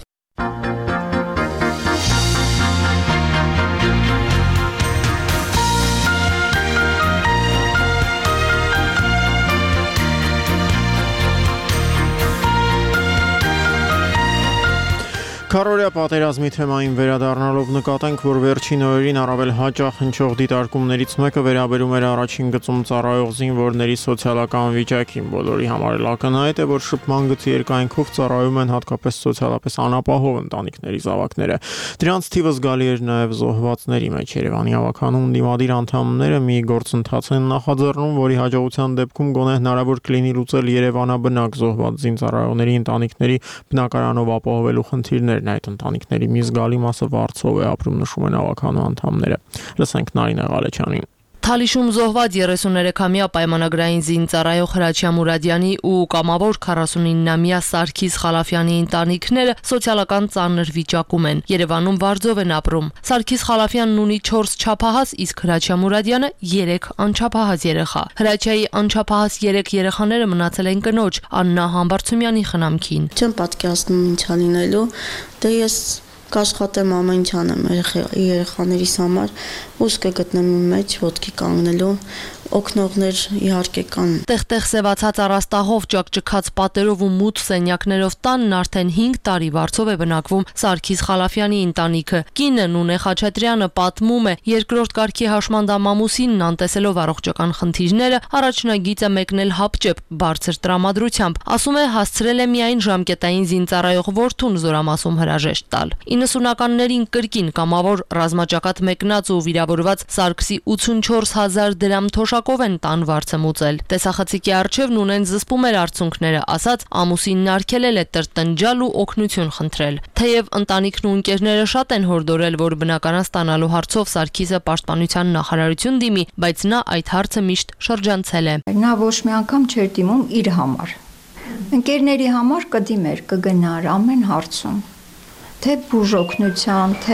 Քարորիա պատերազմի թեմային վերադառնալով նկատենք, որ վերջին օրերին առավել հաճախ հնչող դիտարկումներից մեկը վերաբերում էր առաջին գծում ծառայող զինվորների սոցիալական վիճակին։ Բոլորի համար ակնհայտ է, որ շփման գծի երկայնքով ծառայում են հատկապես սոցիալապես անապահով ընտանիքների զավակները։ Դրանց թիվը զգալի էր նաև զոհվածների մեջ։ Երևանի ավականում դիմադիր անդամները մի գործընթաց են նախաձեռնում, որի հաջողության դեպքում գոնե հնարավոր կլինի լուծել Երևանաբնակ զոհված զինծառայողների ընտանիքների բնակարանով ապահովելու խնդիրներ։ Այդ ընտանիքների մի զգալի մասը Վարչով է ապրում, նշում են ավականու անդամները։ Լսենք Նարինե Ղալեչյանին։ Թալիշում զոհված 33-ամյա պայմանագրային զինծառայող Հրաչյա Մուրադյանի ու կամավոր 49-ամյա Սարգիս Խալաֆյանի ընտանիքները սոցիալական ծանր վիճակում են։ Երևանում Վարձով են ապրում։ Սարգիս Խալաֆյանն ունի 4 չափահաս, իսկ Հրաչյա Մուրադյանը 3 անչափահաս երեխա։ Հրաչյայի անչափահաս 3 երեխաները մնացել են կնոջ Աննա Համբարձումյանի խնամքին։ Չեմ պատկերացնում ինչա լինելու, դե ես կաշխատեմ ամեն ինչ անեմ երեխաներիս համար, ուզք գտնեմ իմ մեջ ոտքի կանգնելու, օգնողներ իհարկե կան։ Տեղ-տեղ սևացած առաստաղով, ճակճքած պատերով ու մութ սենյակներով տանն արդեն 5 տարի Վարչով է բնակվում Սարգիս Խալաֆյանի ընտանիքը։ Կինը Նունե Խաչատրյանը պատմում է, երկրորդ կարգի հաշմանդամամուսինն անտեսելով առողջական խնդիրները, առաջնագիծ է մեկնել հապճեպ բարձր տրամադրությամբ։ Ասում է, հասցրել է միայն ժամկետային զինծառայող որդուն Զորամասում հրաժեշտ տալ։ 90-ականներին կրկին կամավոր ռազմաճակատ մեկնած ու վիրավորված Սարգսի 84000 դրամ թոշակով են տան Վարչը մուծել։ Տեսախցիկի առջև Նունեն զսպում էր արցունքները, ասաց ամուսինն արգելել է տրտնջալ ու օգնություն խնդրել։ Թեև ընտանիքն ու ընկերները շատ են հորդորել, որ բնակարան ստանալու հարցով Սարգիսը պաշտպանության նախարարություն դիմի, բայց նա այդ հարցը միշտ շրջանցել է։ Նա ոչ մի անգամ չէր դիմում իր համար։ Ընկերների համար կդիմեր, կգնար ամեն հարցում։ Թե բուժօգնության, թե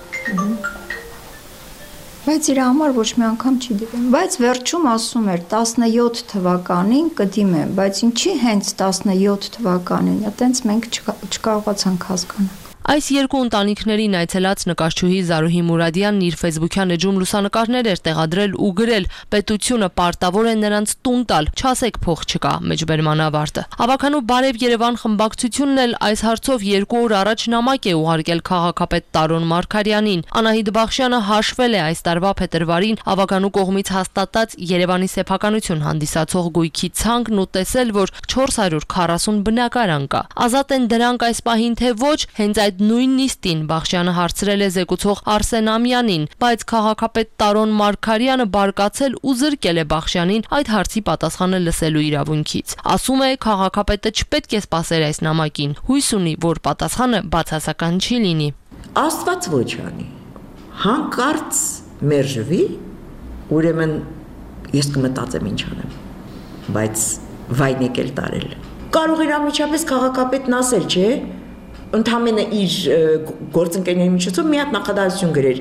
բայց իր համար ոչ մի անգամ չի դիմում։ Բայց վերջում ասում էր 17 թվականին կդիմեմ, բայց ինչի հենց 17 թվականին, այտենց մենք չկարողացանք հասկանալ։ Այս երկու ընտանիքներին այցելած նկարչուհի Զարուհի Մուրադյանն իր Facebook-յան էջում լուսանկարներ էր տեղադրել ու գրել. պետությունը պարտավոր է նրանց տուն տալ, չասեք փող չկա, մեջբերման ավարտը։ Ավականու Բարև Երևան խմբակցությունն էլ այս հարցով 2 օր առաջ նամակ է ուղարկել քաղաքապետ Տարոն Մարգարյանին։ Անահիտ Բախշյանը հաշվել է այս տարվա փետրվարին ավականու կողմից հաստատած Երևանի սեփականություն հանդիսացող գույքի ցանկն ու տեսել, որ 440 բնակարան կա։ Ազատ են դրանք այս պահին թե ոչ, հենց այդ նույն նիստին Բախշյանը հարցրել է զեկուցող Արսեն Ամյանին, բայց քաղաքապետ Տարոն Մարգարյանը բարկացել ու զրկել է Բախշյանին այդ հարցի պատասխանը լսելու իրավունքից։ Ասում է, քաղաքապետը չպետք է սպասեր այս նամակին, հույս ունի, որ պատասխանը բացասական չի լինի։ Աստված ոչ անի, հանկարծ մերժվի, ուրեմն ես կմտածեմ ինչ անեմ, բայց վայն եկել տարել։ Կարող էր անմիջապես քաղաքապետն ասել, չէ՞, ընդամենը իր գործընկերների միջոցով մի հատ նախադասություն գրեր.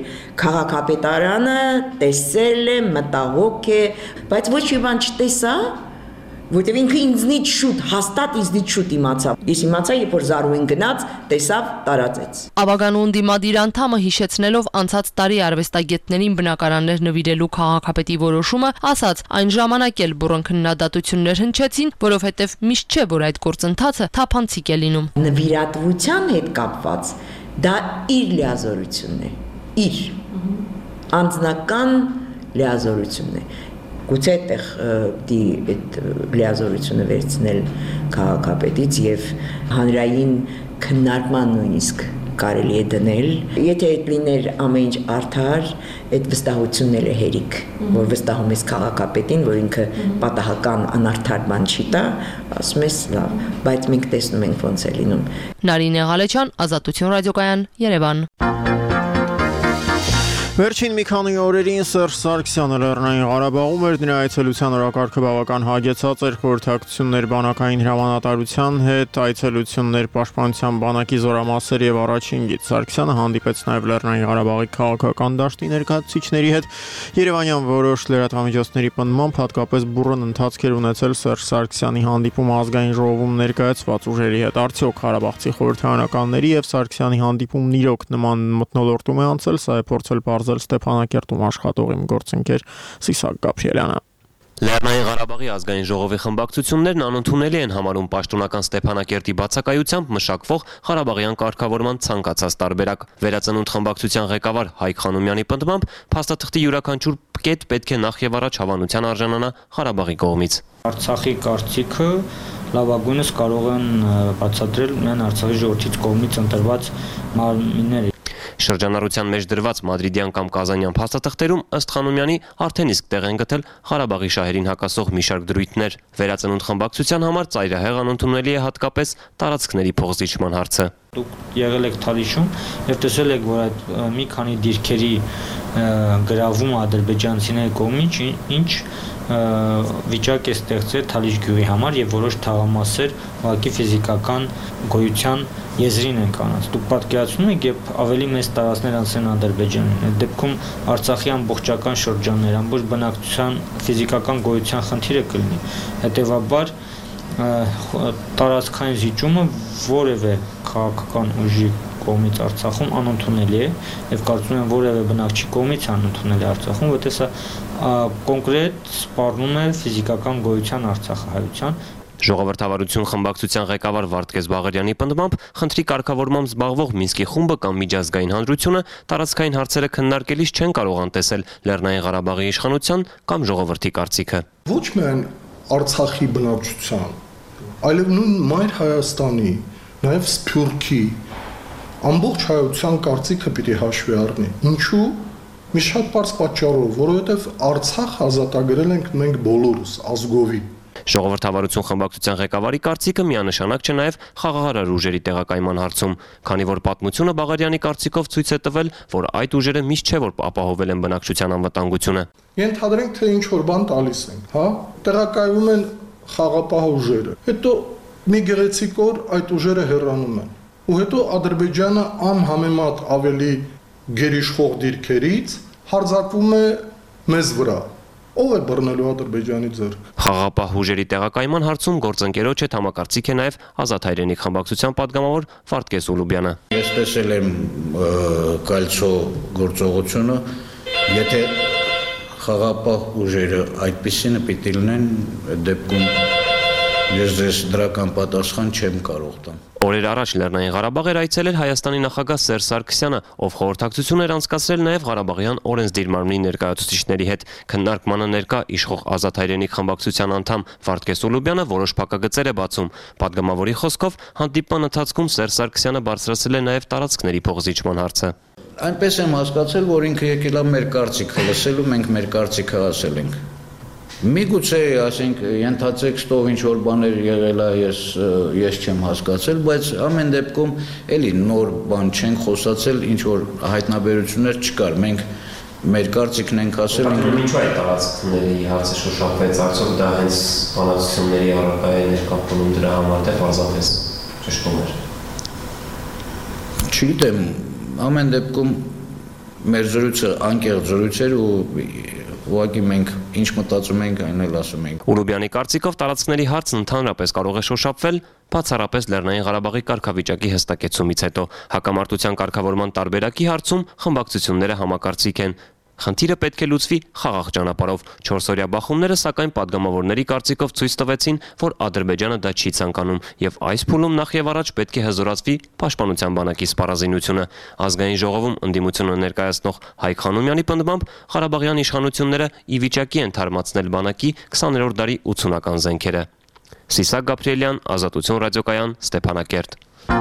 քաղաքապետարանը տեսել է, մտահոգ է, բայց ոչ մի բան չտեսա Որտեւ ինքը ինձնից շուտ, հաստատ ինձնից շուտ իմացավ։ Ես իմացա, երբ որ Զարուհին գնաց, տեսավ, տարածեց։ Ավագանուն դիմադիր անդամը հիշեցնելով անցած տարի արվեստագետներին բնակարաններ նվիրելու քաղաքապետի որոշումը, ասաց, այն ժամանակ էլ բուռն քննադատություններ հնչեցին, որովհետև միշտ չէ, որ այդ գործընթացը թափանցիկ է լինում։ Նվիրատվության հետ կապված դա իր լիազորությունն է, իր անձնական լիազորությունն է։ Գուցե այդտեղ այդ լիազորությունը վերցնել քաղաքապետից եւ հանրային քննարկման նույնիսկ կարելի է դնել։ Եթե այդ լիներ ամեն ինչ արդար, այդ վստահությունն էլ է հերիք, որ վստահում ես քաղաքապետին, որ ինքը պատահական անարդար բան չի տա, ասում ես լավ, բայց մենք տեսնում ենք ոնց է լինում։ Նարինե Ղալեչյան, Ազատություն ռադիոկայան, Երևան։ Վերջին մի քանի օրերին Սերժ Սարգսյանը Լեռնային Ղարաբաղում էր, նրա այցելության օրակարգը բավական հագեցած էր, խորհրդակցություններ բանակային հրամանատարության հետ, այցելություններ պաշտպանության բանակի զորամասեր եւ առաջին գիծ։ Սարգսյանը հանդիպեց նաեւ Լեռնային Ղարաբաղի քաղաքական դաշտի ներկայացուցիչների հետ։ Երևանյան որոշ լրատվամիջոցների պնդմամբ հատկապես բուռն ընթացք էր ունեցել Սերժ Սարգսյանի հանդիպումը ազգային ժողովում ներկայացված ուժերի հետ։ Արդյոք Ղարաբաղցի խորհրդարանականների եւ Սարգսյանի հանդիպումն իրոք նման մթնոլորտում է անցել, սա է փորձել Ստեփանակերտում աշխատող իմ գործընկեր Սիսակ Գաբրիելյանը։ Լեռնային Ղարաբաղի ազգային ժողովի խմբակցություններն անընդունելի են համարում պաշտոնական Ստեփանակերտի բացակայությամբ մշակվող Ղարաբաղյան կարգավորման ցանկացած տարբերակ։ Վերածնունդ խմբակցության ղեկավար Հայկ Խանոմյանի պնդմամբ փաստաթղթի յուրաքանչյուր կետ պետք է նախ եւ առաջ հավանության արժանանա Ղարաբաղի կողմից։ Արցախի կարծիքը լավագույնս կարող են բացատրել միայն Արցախի ժողովրդից կողմից ընտրված մարմինները։ Շրջանառության մեջ դրված մադրիդյան կամ կազանյան փաստաթղթերում ըստ Խանոմյանի արդեն իսկ տեղ են գտել Ղարաբաղի շահերին հակասող մի շարք դրույթներ։ Վերածնունդ խմբակցության համար ծայրահեղ անընդունելի է հատկապես տարածքների փոխզիջման հարցը։ Դուք եղել եք Թալիշում եւ տեսել եք, որ այդ մի քանի դիրքերի գրավում ադրբեջանցիների կողմից ինչ վիճակ է ստեղծել Թալիշ գյուղի համար եւ որոշ թաղամասեր ուղղակի ֆիզիկական գոյության եզրին են կանած։ Դուք պատկերացնում եք, երբ ավելի մեծ տարածքներ անցնեն Ադրբեջանին, այդ դեպքում Արցախի ամբողջական շրջաններ, ամբողջ բնակչության ֆիզիկական գոյության խնդիրը կլինի։ Հետևաբար տարածքային զիջումը որևէ քաղաքական ուժի կողմից Արցախում անընդունելի է եւ կարծում եմ որևէ բնակչի կողմից անընդունելի Արցախում, որտեղ սա կոնկրետ սպառնում է ֆիզիկական գոյության Արցախահայության։ Ժողովրդավարություն խմբակցության ղեկավար Վարդգես Բաղարյանի պնդմամբ խնդրի կարգավորմամբ զբաղվող Մինսկի խումբը կամ միջազգային հանրությունը տարածքային հարցերը քննարկելիս չեն կարող անտեսել Լեռնային Ղարաբաղի իշխանության կամ ժողովրդի կարծիքը։ Ոչ միայն Արցախի բնակչության, այլև նույն Մայր Հայաստանի, նաև Սփյուռքի ամբողջ հայության կարծիքը պիտի հաշվի առնի։ Ինչու՞։ Մի շատ բարձ պատճառով, որովհետև Արցախ ազատագրել ենք մենք բոլորս ազգովի։ Ժողովրդավարություն խմբակցության ղեկավարի կարծիքը միանշանակ չէ նաև խաղաղարար ուժերի տեղակայման հարցում, քանի որ պատմությունը Բաղարյանի կարծիքով ցույց է տվել, որ այդ ուժերը միշտ չէ որ ապահովել են բնակչության անվտանգությունը։ Ենթադրենք, թե ինչ որ բան տալիս են, հա, տեղակայվում են խաղապահ ուժերը։ Հետո մի գեղեցիկ օր այդ ուժերը հեռանում են։ Ու հետո Ադրբեջանը անհամեմատ ավելի գերիշխող դիրքերից հարձակվում է մեզ վրա։ Ով է բռնելու Ադրբեջանի ձեռք։ Խաղապահ ուժերի տեղակայման հարցում գործընկերոջ հետ համակարծիք է նաև Ազատ հայրենիք խմբակցության падգամավոր Վարդգես Ուլուբյանը։ Ես տեսել եմ կալցո գործողությունը, եթե խաղապահ ուժերը այդպիսինը պիտի լինեն, դեպքում ես ձեզ դրական պատասխան չեմ կարող տալ։ Օրեր առաջ Լեռնային Ղարաբաղ էր այցելել Հայաստանի նախագահ Սերժ Սարգսյանը, ով խորհրդակցություն էր անցկացրել նաև Ղարաբաղյան օրենսդիր մարմնի ներկայացուցիչների հետ։ Քննարկմանը ներկա իշխող Ազատ հայրենիք խմբակցության անդամ Վարդգես Ուլուբյանը որոշ փակագծեր է բացում։ Պատգամավորի խոսքով հանդիպման ընթացքում Սերժ Սարգսյանը բարձրացրել է նաև տարածքների փոխզիջման հարցը։ Այնպես եմ հասկացել, որ ինքը եկել է մեր կարծիքը լսելու, մենք մեր կարծիքը ասել ենք։ Միգուցե, ասենք, ենթացեք ստով ինչ որ բաներ եղել է, ես չեմ հասկացել, բայց ամեն դեպքում էլի նոր բան չենք խոսացել, ինչ որ հայտնաբերություններ չկար։ Մենք մեր կարծիքն ենք ասել։ Ինչու այդ տարածքների հարցը շոշափվեց, արդյոք դա հենց բանակցությունների առարկա է ներկայացնում դրա համար, թե պարզապես ճշտում էր։ Չգիտեմ, ամեն դեպքում մեր զրույցը անկեղծ զրույց էր ու ուղղակի մենք ինչ մտածում ենք, այն էլ ասում ենք։ Ուրուբյանի կարծիքով տարածքների հարցն ընդհանրապես կարող է շոշափվել բացառապես Լեռնային Ղարաբաղի կարգավիճակի հստակեցումից հետո։ Հակամարտության կարգավորման տարբերակի հարցում խմբակցությունները համակարծիք են։ Խնդիրը պետք է լուծվի խաղաղ ճանապարհով։ 4-օրյա բախումները սակայն падգամավորների կարծիքով ցույց տվեցին, որ Ադրբեջանը դա չի ցանկանում, եւ այս փուլում նախ եւ առաջ պետք է հզորացվի Պաշտպանության բանակի սպառազինությունը։ Ազգային ժողովում ընդդիմությունը ներկայացնող Հայկ Խանոմյանի պնդմամբ Ղարաբաղյան իշխանությունները ի վիճակի են թարմացնել բանակի 20-րդ դարի 80-ական զենքերը։ Սիսակ Գաբրիելյան, Ազատություն ռադիոկայան, Ստեփանակերտ։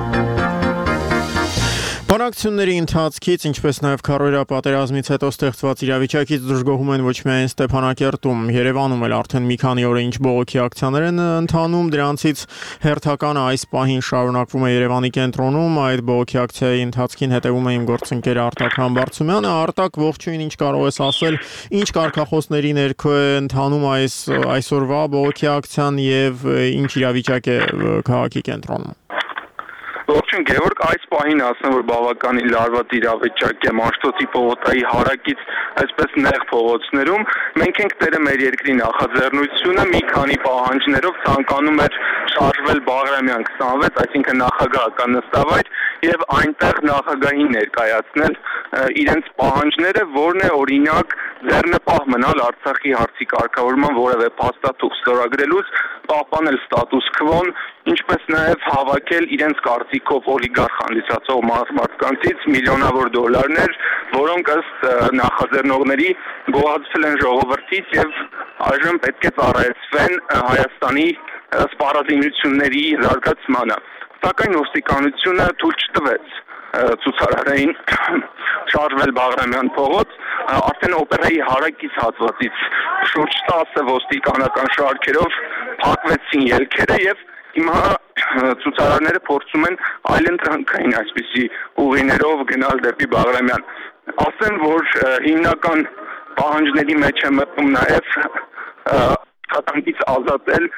Բանակցությունների ընթացքից, ինչպես նաև քարոզիա պատերազմից հետո ստեղծված իրավիճակից դժգոհում են ոչ միայն Ստեփանակերտում, Երևանում էլ արդեն մի քանի օր է ինչ բողոքի ակցիաներ են ընթանում, դրանցից հերթականը այս պահին շարունակվում է Երևանի կենտրոնում, այդ բողոքի ակցիայի ընթացքին հետևում է իմ գործընկեր Արտակ Համբարձումյանը։ Արտակ, ողջույն, ինչ կարող ես ասել, ինչ կարգախոսների ներքո է ընթանում այսօրվա բողոքի ակցիան եւ ինչ իրավիճակ է քաղաքի կենտրոնում։ Ողջույն Գևորգ, այս պահին ասեմ, որ բավականին լարված իրավիճակ է Մաշտոցի փողոցի հարակից, այսպես նեղ փողոցներում։ Մենք ենք տերը մեր երկրի նախաձեռնությունը մի քանի պահանջներով ցանկանում էր շարժվել Բաղրամյան 26, այսինքն նախագահական նստավայր, եւ այնտեղ նախագահին ներկայացնել իրենց պահանջները, որն է օրինակ ձեռնպահ մնալ Արցախի հարցի կարգավորման որևէ փաստաթուղթ ստորագրելուց, պահպանել ստատուս քվոն, ինչպես նաև հավաքել իրենց կարծիքով օլիգարխ հանդիսացող մարդկանցից միլիոնավոր դոլարներ, որոնք ըստ նախաձեռնողների գոհացվել են ժողովրդից եւ այժմ պետք է ծառայեցվեն Հայաստանի սպառազինությունների զարգացմանը։ Սակայն ոստիկանությունը թույլ չտվեց ցուցարարային շարժվել Բաղրամյան փողոց, արդեն օպերայի հարակից հատվածից շուրջ 10 ոստիկանական շարքերով փակվեցին ելքերը եւ հիմա ցուցարարները փորձում են այլընտրանքային այսպիսի ուղիներով գնալ դեպի Բաղրամյան։ Ասեմ, որ հիմնական պահանջների մեջ է մտնում նաեւ աշխատանքից ազատել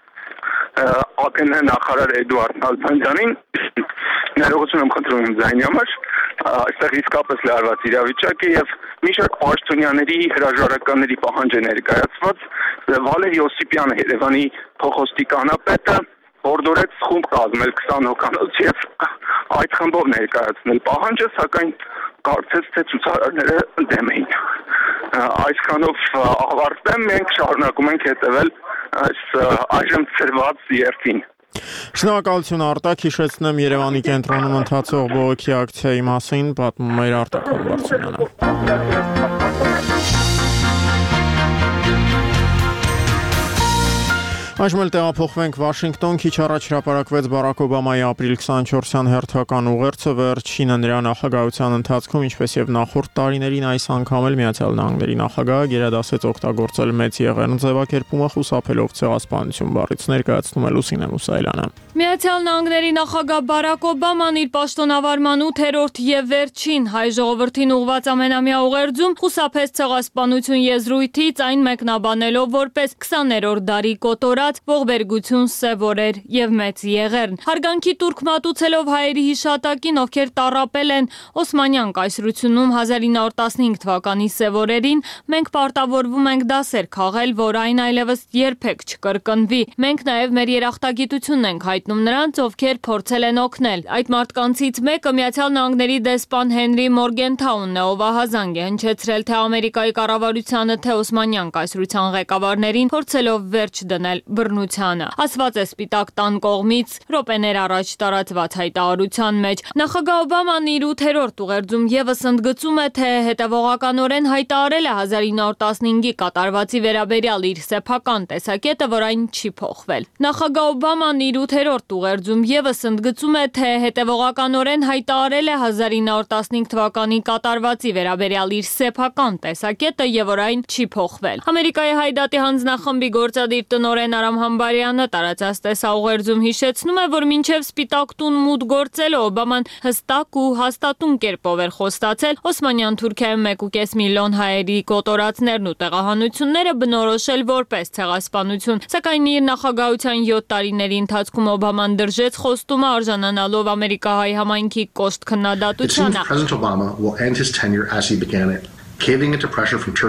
ԱԿՆ նախարար Էդուարդ Նալբանդյանին, ներողություն եմ խնդրում իմ ձայնի համար, այստեղ իսկապես լարված իրավիճակ է եւ մի շարք պաշտոնյաների հրաժարականների պահանջ է ներկայացված։ Վալեր Յոսիպյանը, Երևանի փոխոստիկանապետը, հորդորեց խումբ կազմել 20 հոգանոց եւ այդ խմբով ներկայացնել պահանջը, սակայն կարծես թե ցուցարարները դեմ էին։ Այսքանով ավարտեմ, մենք շարունակում ենք հետևել այս այժմ ծրված երթին։ Շնորհակալություն Արտակ, հիշեցնեմ Երևանի կենտրոնում ընթացող բողոքի ակցիայի մասին պատմում էր Արտակ Համբարձումյանը։ Այժմ էլ տեղափոխվենք Վաշինգտոն, քիչ առաջ հրապարակվեց Բարակ Օբամայի ապրիլ 24-յան հերթական ուղերձը, վերջինը նրա նախագահության ընթացքում, ինչպես եւ նախորդ տարիներին, այս անգամ էլ Միացյալ Նահանգների նախագահը գերադասեց օգտագործել մեծ եղերն ձևակերպումը, խուսափելով ցեղասպանություն բառից, ներկայացնում է Լուսինե Մուսայելյանը։ Միացյալ Նահանգների նախագահ Բարակ Օբաման իր պաշտոնավարման 8-րդ եւ վերջին հայ ժողովրդին ուղղված ամենամյա ուղերձում խուսափեց ցեղասպանություն եզրույթից, այն մեկնաբանելով որպես 20-րդ դարի կոտորած ողբերգություն, սև օրեր եւ մեծ եղերն։ Հարգանքի տուրք մատուցելով հայերի հիշատակին, ովքեր տառապել են Օսմանյան կայսրությունում 1915 թվականի սև օրերին, մենք պարտավորվում ենք դասեր քաղել, որ այն այլևս երբեք չկրկնվի։ Մենք նաեւ մեր երախտագիտությունն ենք հայտնում նրանց, ովքեր փորձել են օգնել։ Այդ մարդկանցից մեկը Միացյալ Նահանգների դեսպան Հենրի Մորգենթաունն է, ով ահազանգ է հնչեցրել թե Ամերիկայի կառավարությանը, թե Օսմանյան կայսրության ղեկավարներին, փորձելով վերջ դնել բռնությանը։ Ասված է Սպիտակ տան կողմից րոպեներ առաջ տարածված հայտարարության մեջ։ Նախագահ Օբաման իր 8-րդ ուղերձում եւս ընդգծում է, թե հետևողականորեն հայտարարել է 1915-ի կատարվածի վերաբերյալ իր սեփական տեսակետը, որ այն չի փոխվել։ Նախագահ Օբաման իր 8-րդ ուղերձում եւս ընդգծում է, թե հետևողականորեն հայտարարել է 1915 թվականի կատարվածի վերաբերյալ իր սեփական տեսակետը եւ որ այն չի փոխվել։ Ամերիկայի Հայդատի հանձնախմբի գործադիր տնօրեն Արամ Համբարյանը տարածած տեսաուղերձում հիշեցնում է, որ մինչև Սպիտակ տուն մուտք գործելը Օբաման հստակ ու հաստատուն կերպով էր խոստացել Օսմանյան Թուրքիայում 1.5 միլիոն հայերի կոտորածներն ու տեղահանությունները բնորոշել որպես ցեղասպանություն, սակայն իր նախագահության 7 տարիների ընթացքում Օբաման դրժեց խոստումը արժանանալով ամերիկահայ համայնքի կոշտ քննադատությանը։ President Obama will end his tenure as he began it, caving into pressure from Turkey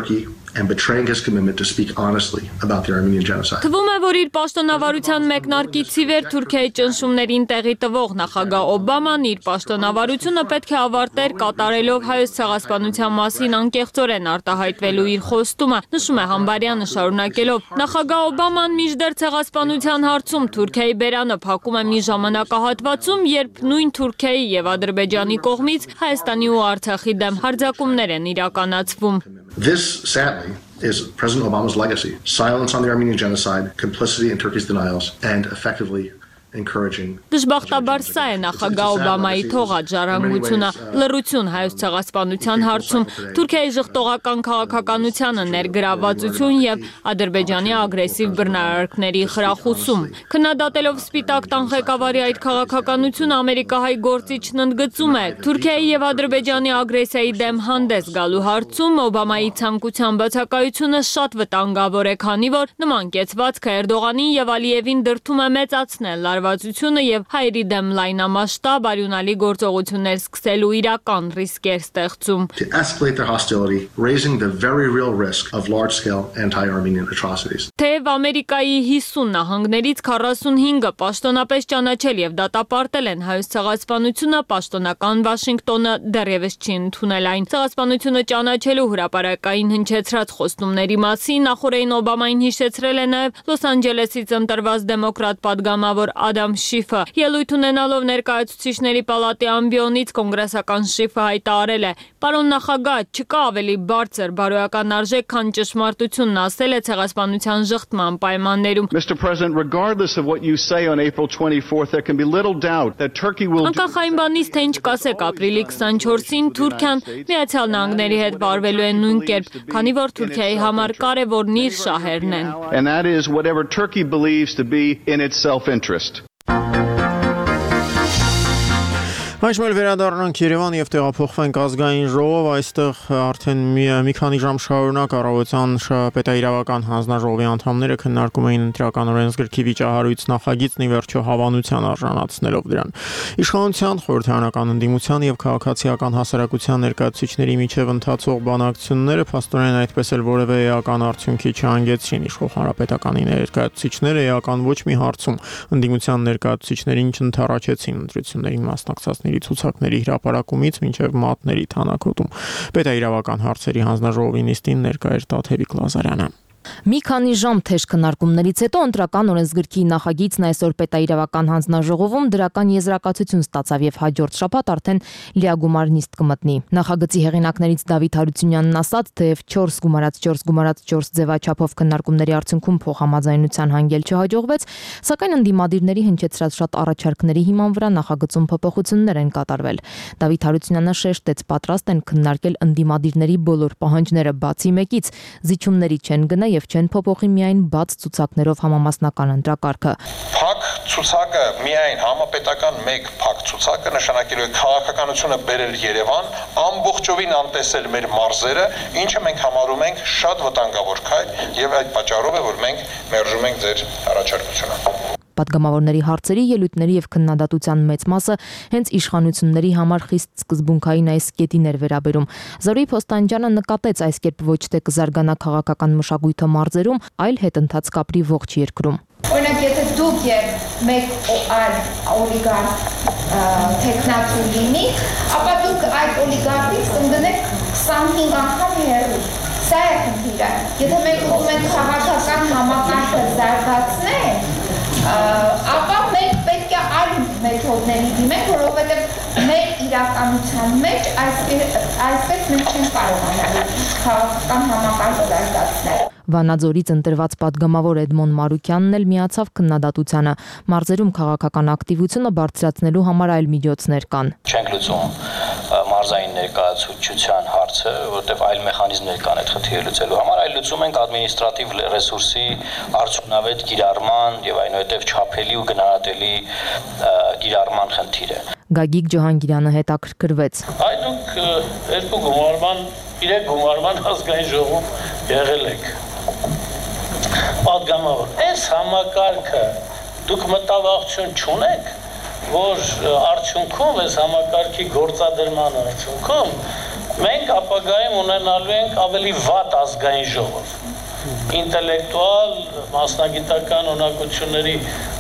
and betraying his commitment to speak honestly about the Armenian genocide. Թվում է, որ իր պաշտոնավարության մեկնարկից ի վեր Թուրքիայի ճնշումներին տեղի տվող նախագահ Օբաման իր պաշտոնավարությունը պետք է ավարտեր կատարելով հայոց ցեղասպանության մասին անկեղծորեն արտահայտվելու իր խոստումը, նշում է Համբարյանը շարունակելով. նախագահ Օբաման մինչդեռ ցեղասպանության հարցում Թուրքիայի բերանը փակում է մի ժամանակահատվածում, երբ նույն Թուրքիայի եւ Ադրբեջանի կողմից Հայաստանի ու Արցախի դեմ հարձակումներ են իրականացվում. This, sadly, is President Obama's legacy. Silence on the Armenian genocide, complicity in Turkey's denials, and effectively encouraging. Դժբախտաբար սա է նախագահ Օբամայի թողած ժառանգությունը, լռություն հայոց ցեղասպանության հարցում, Թուրքիայի ժխտողական քաղաքականությանը ներգրավվածություն եւ Ադրբեջանի ագրեսիվ բռնարարքների խրախուսում։ Քննադատելով Սպիտակ տան ղեկավարի այդ քաղաքականությունը, ամերիկահայ գործիչն ընդգծում է, Թուրքիայի եւ Ադրբեջանի ագրեսիայի դեմ հանդես գալու հարցում Օբամայի ցանկության բացակայությունը շատ վտանգավոր է, քանի որ նման կեցվածքը Էրդողանին եւ Ալիևին դրդում է մեծացնել լարվածությունը եւ հայերի դեմ լայնամասշտաբ արյունալի գործողություններ սկսելու իրական ռիսկեր ստեղծում. To escalate their hostility, raising the very real risk of large-scale anti-Armenian atrocities. Թեև Ամերիկայի 50 նահանգներից 45-ը պաշտոնապես ճանաչել եւ դատապարտել են հայոց ցեղասպանությունը, պաշտոնական Վաշինգտոնը դեռևս չի ընդունել այն։ Ցեղասպանությունը ճանաչելու հրապարակային հնչեցրած խոստումների մասին նախորդին Օբամային հիշեցրել է նաեւ Լոս Անջելեսից ընտրված դեմոկրատ падգամավոր Ադամ Շիֆը, ելույթ ունենալով ներկայացուցիչների պալատի ամբիոնից կոնգրեսական Շիֆը հայտարարել է. «Պարոն նախագահ, չկա ավելի բարձր բարոյական արժեք, քան ճշմարտությունն ասել է ցեղասպանության ժխտման պայմաններում»։ Mr. President, regardless of what you say on April 24th, there can be little doubt that Turkey will Անկախ այն բանից, թե ինչ կասեք ապրիլի 24-ին, Թուրքիան Միացյալ Նահանգների հետ վարվելու է նույն կերպ, քանի որ Թուրքիայի համար կարևորն իր շահերն են։ And that is whatever Turkey believes to be in its self-interest. Այժմ վերադառնանք Երևան եւ տեղափոխվենք ազգային ժողով, այստեղ արդեն մի քանի ժամ շարունակ առավոտյան պետաիրավական հանձնաժողովի անդամները քննարկում էին ընտրական օրենսգրքի վիճահարույց նախագիծն ի վերջո հավանության արժանացնելով դրան։ Իշխանության, խորհրդարանական ընդդիմության եւ քաղաքացիական հասարակության ներկայացուցիչների միջև ընթացող բանակցությունները փաստորեն այդպես էլ որևէ էական արդյունքի չհանգեցրին։ Իշխող հանրապետականի ներկայացուցիչները էական ոչ մի հարցում ընդդիմության ներկայացուցիչներին չընթառաջեցին ընտրություններին մասնակցած ցուցակների հրապարակումից մինչև մատների թանաքոտում։ Պետաիրավական հարցերի հանձնաժողովի նիստին ներկա էր Տաթևիկ Լազարյանը։ Մի քանի ժամ թեժ քննարկումներից հետո ընտրական օրենսգրքի նախագիծն այսօր պետաիրավական հանձնաժողովում դրական եզրակացություն ստացավ եւ հաջորդ շաբաթ արդեն լիագումար նիստ կմտնի։ Նախագծի հեղինակներից Դավիթ Հարությունյանն ասաց, թեև 4+4+4 ձևաչափով քննարկումների արդյունքում փոխհամաձայնության հանգել չհաջողվեց, սակայն ընդդիմադիրների հնչեցրած շատ առաջարկների հիման վրա նախագծում փոփոխություններ են կատարվել։ Դավիթ Հարությունյանը շեշտեց, պատրաստ են քննարկել ընդդիմադիրների բոլոր պահանջները, բացի մեկից զիջումների չեն գնա եւ չեն փոփոխի միայն բաց ցուցակներով համամասնական ընտրակարգը։ Փակ ցուցակը միայն համապետական մեկ փակ ցուցակը նշանակելու է քաղաքականությունը բերել Երևան, ամբողջովին անտեսել մեր մարզերը, ինչը մենք համարում ենք շատ վտանգավոր քայլ եւ այդ պատճառով է, որ մենք մերժում ենք ձեր առաջարկությունը։ Պատգամավորների հարցերի, ելույթների եւ քննադատության մեծ մասը հենց իշխանությունների համար խիստ սկզբունքային այս կետին էր վերաբերում։ Զորի Փոստանջյանը նկատեց այս կերպ ոչ թե կզարգանա քաղաքական մշակույթը մարզերում, այլ հետընթաց կապրի ողջ երկրում։ Օրինակ, եթե դուք եւ մեկ այլ օլիգարխ տեխնացու լինի, ապա դուք այդ օլիգարխից կընկնեք 25 անգամ հեռու։ Սա է խնդիրը։ Եթե մենք ուզում ենք քաղաքական համակարգը զարգացնել, ապա մենք պետք է այլ մեթոդների դիմենք, որովհետև մեր իրականության մեջ այսպես մենք չենք կարողանալ քաղաքական համակարգը զարգացնել։ Վանաձորից ընտրված падգամավոր Էդմոն Մարուկյանն էլ միացավ քննադատությանը։ Մարզերում քաղաքական ակտիվությունը բարձրացնելու համար այլ միջոցներ կան։ Չենք լուծում մարզային ներկայացուցչության հարցը, որովհետև այլ մեխանիզմներ կան այդ խնդիրը լուծելու համար, այլ լուծում ենք ադմինիստրատիվ ռեսուրսի արդյունավետ կիրառման եւ այնուհետև չափելի ու գնահատելի կիրառման խնդիրը։ Գագիկ Ջոհանգիրյանը հետաքրքրվեց։ Այդ դուք երկու գումարման, 3 գումարման ազգային ժողովում եղել եք։ Պատգամավոր, այս համակարգը դուք մտավախություն չունեք, որ արդյունքում այս համակարգի գործադրման արդյունքում մենք ապագայում ունենալու ենք ավելի վատ ազգային ժողով։ Ինտելեկտուալ, մասնագիտական ունակությունների,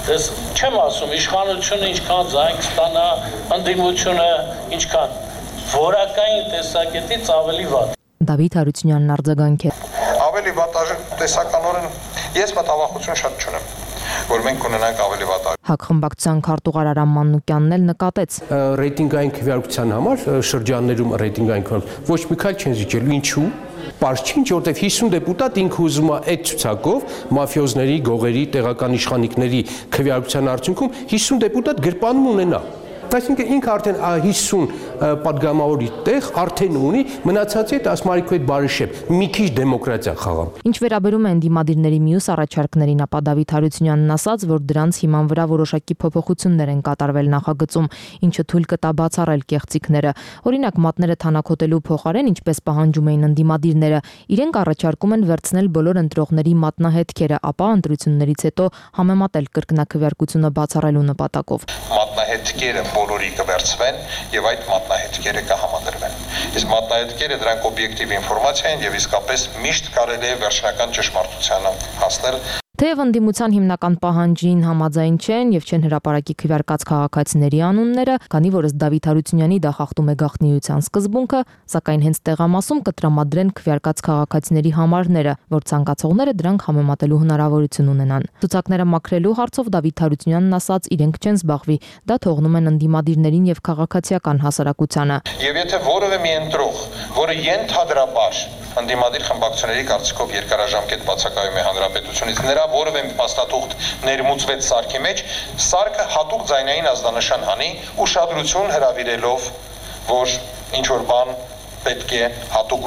չեմ ասում, իշխանությունը ինչքան ձայն կստանա, ընդդիմությունը ինչքան, որակային տեսակետից ավելի վատ։ Դավիթ Հարությունյանն արձագանք է։ Ավելի վատ տեսականորեն ես մտավախություն շատ չունեմ, որ մենք ունենանք ավելի վատ։ ՀԱԿ խմբակցության քարտուղար Արամ Մանուկյանն էլ նկատեց. Ռեյտինգային քվեարկության համար շրջաններում ռեյտինգային ոչ մի քայլ չեն զիջելու, ինչու՞։ Պարզ չի, որտեղ 50 դեպուտատ ինքը ուզում է այդ ցուցակով մաֆիոզների, գողերի, տեղական իշխանիկների քվեարկության արդյունքում 50 դեպուտատ գրպանում ունենա։ Այսինքն ինքը արդեն 50 падգամավորի տեղ արդեն ունի, մնացածի հետ ասմարիքու հետ բարիշեփ, մի քիչ դեմոկրատիա խաղամ։ Ինչ վերաբերում է ընդդիմադիրների մյուս առաջարկներին, ապա Դավիթ Հարությունյանն ասաց, որ դրանց հիման վրա որոշակի փոփոխություններ են կատարվել նախագծում, ինչը թույլ կտա բացառել կեղծիքները։ Օրինակ, մատները թանաքոտելու փոխարեն, ինչպես պահանջում էին ընդդիմադիրները, իրենք առաջարկում են վերցնել բոլոր ընտրողների մատնահետքերը, ապա ընտրություններից հետո համեմատել կրկնակվեարկությունը բացառելու նպատակով։ Մատնահետքերը բոլորի կվերցվեն եւ այդ մատնահետքերը կհամադրվեն։ Իսկ մատնահետքերը դրանք օբյեկտիվ ինֆորմացիա են եւ իսկապես միշտ կարելի է վերջնական ճշմարտությանը հասնել։ Թեև ընդդիմության հիմնական պահանջին համաձայն չեն եւ չեն հրապարակի քվեարկած քաղաքացիների անունները, քանի որ ըստ Դավիթ Հարությունյանի դա խախտում է գաղտնիության սկզբունքը, սակայն հենց տեղամասում կտրամադրեն քվեարկած քաղաքացիների համարները, որ ցանկացողները դրանք համեմատելու հնարավորություն ունենան։ Ցուցակները մաքրելու հարցով Դավիթ Հարությունյանն ասաց, իրենք չեն զբաղվի, դա թողնում են ընդդիմադիրներին եւ քաղաքացիական հասարակությանը։ Եվ եթե որևէ մի ընտրող, որը ենթադրաբար ընդդիմադիր խմբակցությունների կարծիքով երկարաժամկետ բացակայում է հանրապետությունից, նրա որևէ փաստաթուղթ ներմուծվեց սարքի մեջ, սարքը հատուկ ձայնային ազդանշան հանի, ուշադրություն հրավիրելով, որ ինչ որ բան պետք է հատուկ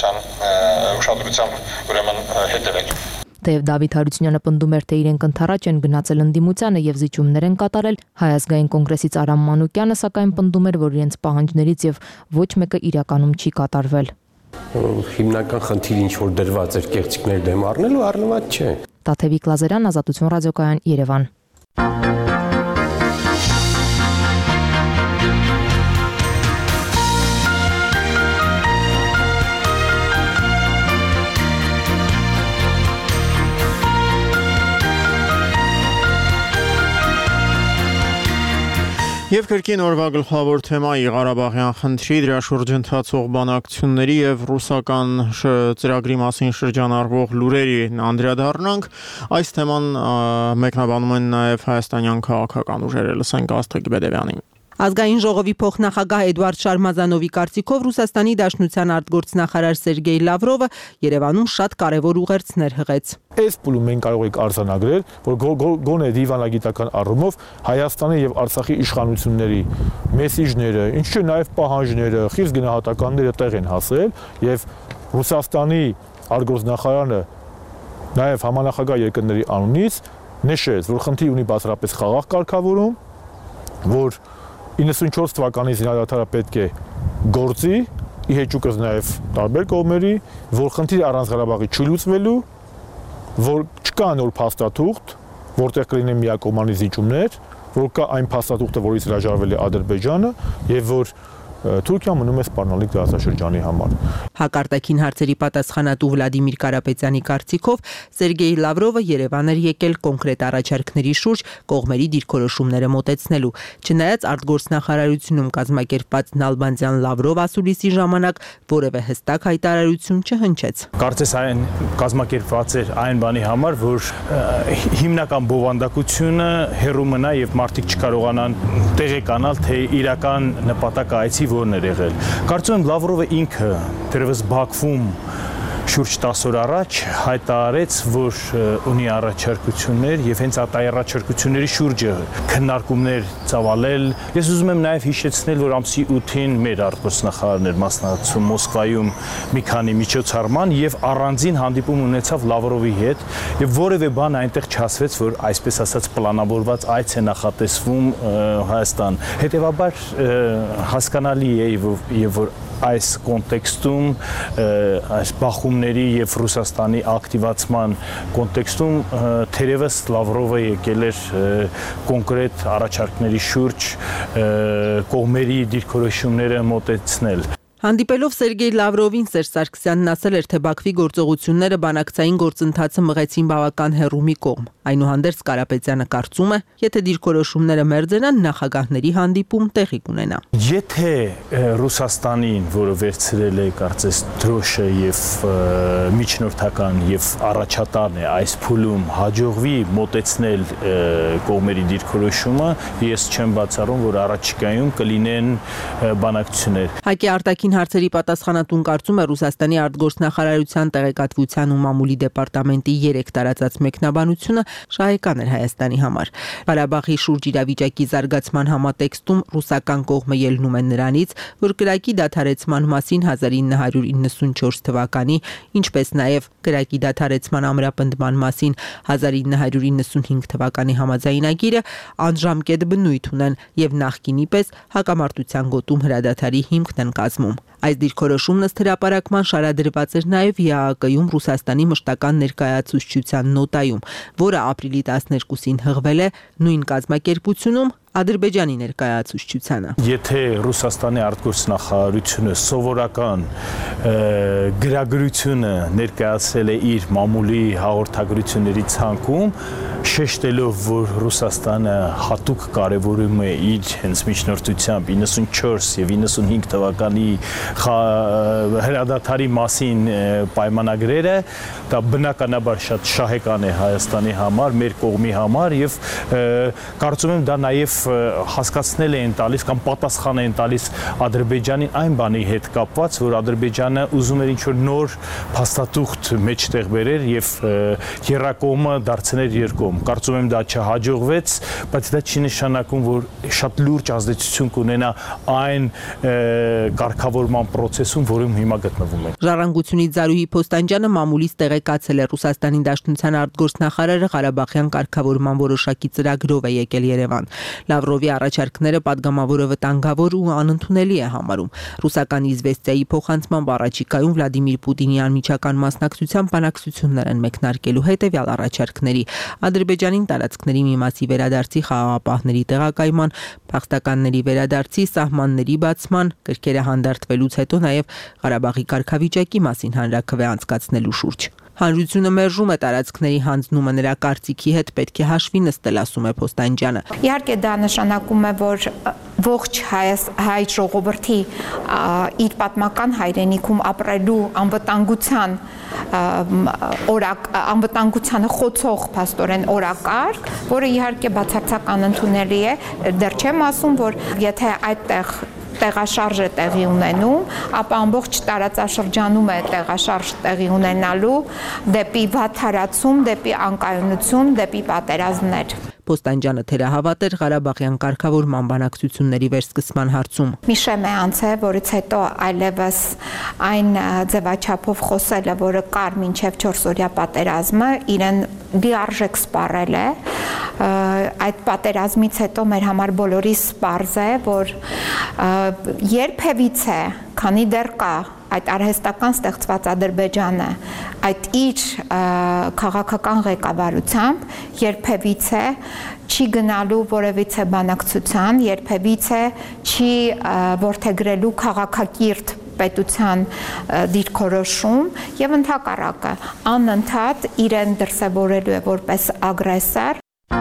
ուշադրությամբ ուրեմն հետևել։ Թեև Դավիթ Հարությունյանը պնդում էր, թե իրենք ընդառաջ են գնացել ընդդիմությանը եւ զիջումներ են կատարել, Հայ ազգային կոնգրեսից Արամ Մանուկյանը սակայն պնդում էր, որ իրենց պահանջներից եւ ոչ մեկը իրականում չի կատարվել։ Հիմնական խնդիրը ինչ որ դրված էր կեղծիքների դեմ առնելու առնված չէ։ Տաթևիկ Լազարյան, Ազատություն ռադիոկայան, Երևան։ Եվ կրկին օրվա գլխավոր թեմայի Ղարաբաղյան խնդրի, դրա շուրջ ընթացող բանակցությունների եւ ռուսական ծրագրի մասին շրջանառվող լուրերի անդրադառնանք։ Այս թեման մեկնաբանում են նաեւ հայաստանյան քաղաքական ուժերը, լսենք Աստղիկ Բեդևյանին։ Ազգային ժողովի փոխնախագահ Էդվարդ Շարմազանովի կարծիքով Ռուսաստանի Դաշնության արտգործնախարար Սերգեյ Լավրովը Երևանում շատ կարևոր ուղերձներ հղեց։ Այս փուլում մենք կարող ենք արձանագրել, որ գոնե դիվանագիտական առումով Հայաստանի եւ Արցախի իշխանությունների մեսիջները, ինչու նաեւ պահանջները, խիստ գնահատականները տեղ են հասել եւ Ռուսաստանի արտգործնախարարը նաեւ համանախագահ երկրների անունից նշեց, որ խնդիր ունի բացառապես խաղաղ կարգավորում, որ 94 թվականից զինադատարը պետք է գործի, ի հեճուկս նաև տարբեր կողմերի, որ խնդիրը առանց Ղարաբաղի չի լուծվելու, որ չկա նոր փաստաթուղթ, որտեղ կլինեն միակողմանի զիջումներ, որ կա այն փաստաթուղթը, որից հրաժարվել է Ադրբեջանը, եւ որ Թուրքիան մնում է սպառնալիք դարաշրջանի համար։ Հակարտակին հարցերի պատասխանատու Վլադիմիր Կարապետյանի կարծիքով Սերգեյ Լավրովը Երևան էր եկել կոնկրետ առաջարկների շուրջ կողմերի դիրքորոշումները մոտեցնելու։ Չնայած արտգործնախարարությունում կազմակերպված Նալբանդյան Լավրով ասուլիսի ժամանակ որևէ հստակ հայտարարություն չհնչեց։ Կարծես այն կազմակերպված էր այն բանի համար, որ հիմնական բովանդակությունը հեռու մնա եւ մարդիկ չկարողանան տեղեկանալ, թե իրական նպատակը այցի որն էր եղել։ Կարծում եմ Լավրովը ինքը դեռևս Բաքվում շուրջ 10 օր առաջ հայտարարեց, որ ունի առաջարկություններ եւ հենց այդ առաջարկությունների շուրջը քննարկումներ ծավալել։ Ես ուզում եմ նաեւ հիշեցնել, որ ամսի 8-ին մեր արտգործնախարարն էր մասնակցում Մոսկվայում մի քանի միջոցառման եւ առանձին հանդիպում ունեցավ Լավրովի հետ եւ որևէ բան այնտեղ չասվեց, որ այսպես ասած պլանավորված այց է նախատեսվում Հայաստան։ Հետեւաբար հասկանալի է եւ որ այս կոնտեքստում այս բախումների եւ Ռուսաստանի ակտիվացման կոնտեքստում թերևս Լավրովը եկել էր կոնկրետ առաջարկների շուրջ կողմերի դիրքորոշումները մոտեցնել։ Հանդիպելով Սերգեյ Լավրովին Սերժ Սարգսյանն ասել էր, թե Բաքվի գործողությունները բանակցային գործընթացը մղեցին բավական հեռու մի կողմ։ Այնուհանդերձ Կարապետյանը կարծում է, եթե դիրքորոշումները մերձենան, նախագահների հանդիպում տեղի կունենա։ Եթե Ռուսաստանին, որը վերցրել է կարծես դրոշը եւ միջնորդական եւ առաջատարն է այս փուլում, հաջողվի մոտեցնել կողմերի դիրքորոշումը, ես չեմ բացառում, որ առաջիկայում կլինեն բանակցություններ։ Հայկի արտաքին հարցերի պատասխանատուն կարծում է Ռուսաստանի արտգործնախարարության տեղեկատվության ու մամուլի դեպարտամենտի 3 տարածած մեկնաբանությունը շահեկան էր Հայաստանի համար։ Ղարաբաղի շուրջ իրավիճակի զարգացման համատեքստում ռուսական կողմը ելնում է նրանից, որ կրակի դադարեցման մասին 1994 թվականի, ինչպես նաև կրակի դադարեցման ամրապնդման մասին 1995 թվականի համաձայնագիրը անժամկետ բնույթ ունեն եւ նախկինի պես հակամարտության գոտում հրադադարի հիմքն են կազմում։ Այս դիրքորոշումն ըստ հրապարակման շարադրված էր նաև ԵԱՀԿ-ում Ռուսաստանի մշտական ներկայացուցչության նոտայում, որը ապրիլի 12-ին հղվել է նույն կազմակերպությունում Ադրբեջանի ներկայացուցչությանը։ Եթե Ռուսաստանի արտգործնախարարությունը սովորական գրագրությունը ներկայացրել է իր մամուլի հաղորդագրությունների ցանկում, շեշտելով, որ Ռուսաստանը հատուկ կարևորում է իր հենց միջնորդությամբ 94 եւ 95 թվականի հրադադարի մասին պայմանագրերը, դա բնականաբար շատ շահեկան է Հայաստանի համար, մեր կողմի համար եւ կարծում եմ դա նաեւ հասկացնել են տալիս կամ պատասխան են տալիս Ադրբեջանին այն բանի հետ կապված, որ Ադրբեջանը ուզում էր ինչ-որ նոր փաստաթուղթ մեջտեղ բերեր եւ երակողմը դարձնել երկկողմ։ Կարծում եմ դա չհաջողվեց, բայց դա չի նշանակում, որ շատ լուրջ ազդեցություն կունենա այն կարգավորման process-ում, որում հիմա գտնվում ենք։ Ժառանգությունից Զարուհի Փոստանջյանը մամուլից տեղեկացել է Ռուսաստանի Դաշնության արտգործնախարարը Ղարաբաղյան կարգավորման որոշակի ծրագրով է եկել Երևան։ Լավրովի առաջարկները падգամավորը վտանգավոր ու անընդունելի է համարում։ Ռուսական Իզվեստիայի փոխանցման առաջիկայում Վլադիմիր Պուտինի անմիջական մասնակցության բանակցություններ են մեկնարկելու հետևյալ առաջարկների՝ Ադրբեջանին տարածքների մի մասի վերադարձի խաղաղապահների տեղակայման, փախստականների վերադարձի, սահմանների բացման, կրկերը հանդարտվելուց հետո նաև Ղարաբաղի կարգավիճակի մասին հանրաքվե անցկացնելու շուրջ։ Հանրությունը մերժում է տարածքների հանձնումը նրա կարծիքի հետ պետք է հաշվի նստել, ասում է Փոստանջյանը։ Իհարկե դա նշանակում է, որ ողջ հայ ժողովրդի իր պատմական հայրենիքում ապրելու անվտանգությանը խոցող փաստորեն օրակարգ, որը իհարկե բացարձակ անընդունելի է, դեռ չեմ ասում, որ եթե այդտեղ տեղաշարժ է տեղի ունենում, ապա ամբողջ տարածաշրջանում է տեղաշարժ տեղի ունենալու դեպի վատթարացում, դեպի անկայունություն, դեպի պատերազմներ։ Փոստանջյանը թերահավատ էր Ղարաբաղյան կարգավորման բանակցությունների վերսկսման հարցում։ Մի շեմ է անցել, որից հետո այլևս այն ձևաչափով խոսելը, որը կար մինչև 4-օրյա պատերազմը, իրեն լիարժեք սպառել է։ Այդ պատերազմից հետո մեր համար բոլորիս պարզ է, որ երբևիցե, քանի դեռ կա այդ արհեստական ստեղծված Ադրբեջանը, այդ իր քաղաքական ղեկավարությամբ երբևիցե չի գնալու որևիցե բանակցության, երբևիցե չի որդեգրելու քաղաքակիրթ պետության դիրքորոշում եւ ընդհակառակը անընդհատ իրեն դրսևորելու է որպես ագրեսոր։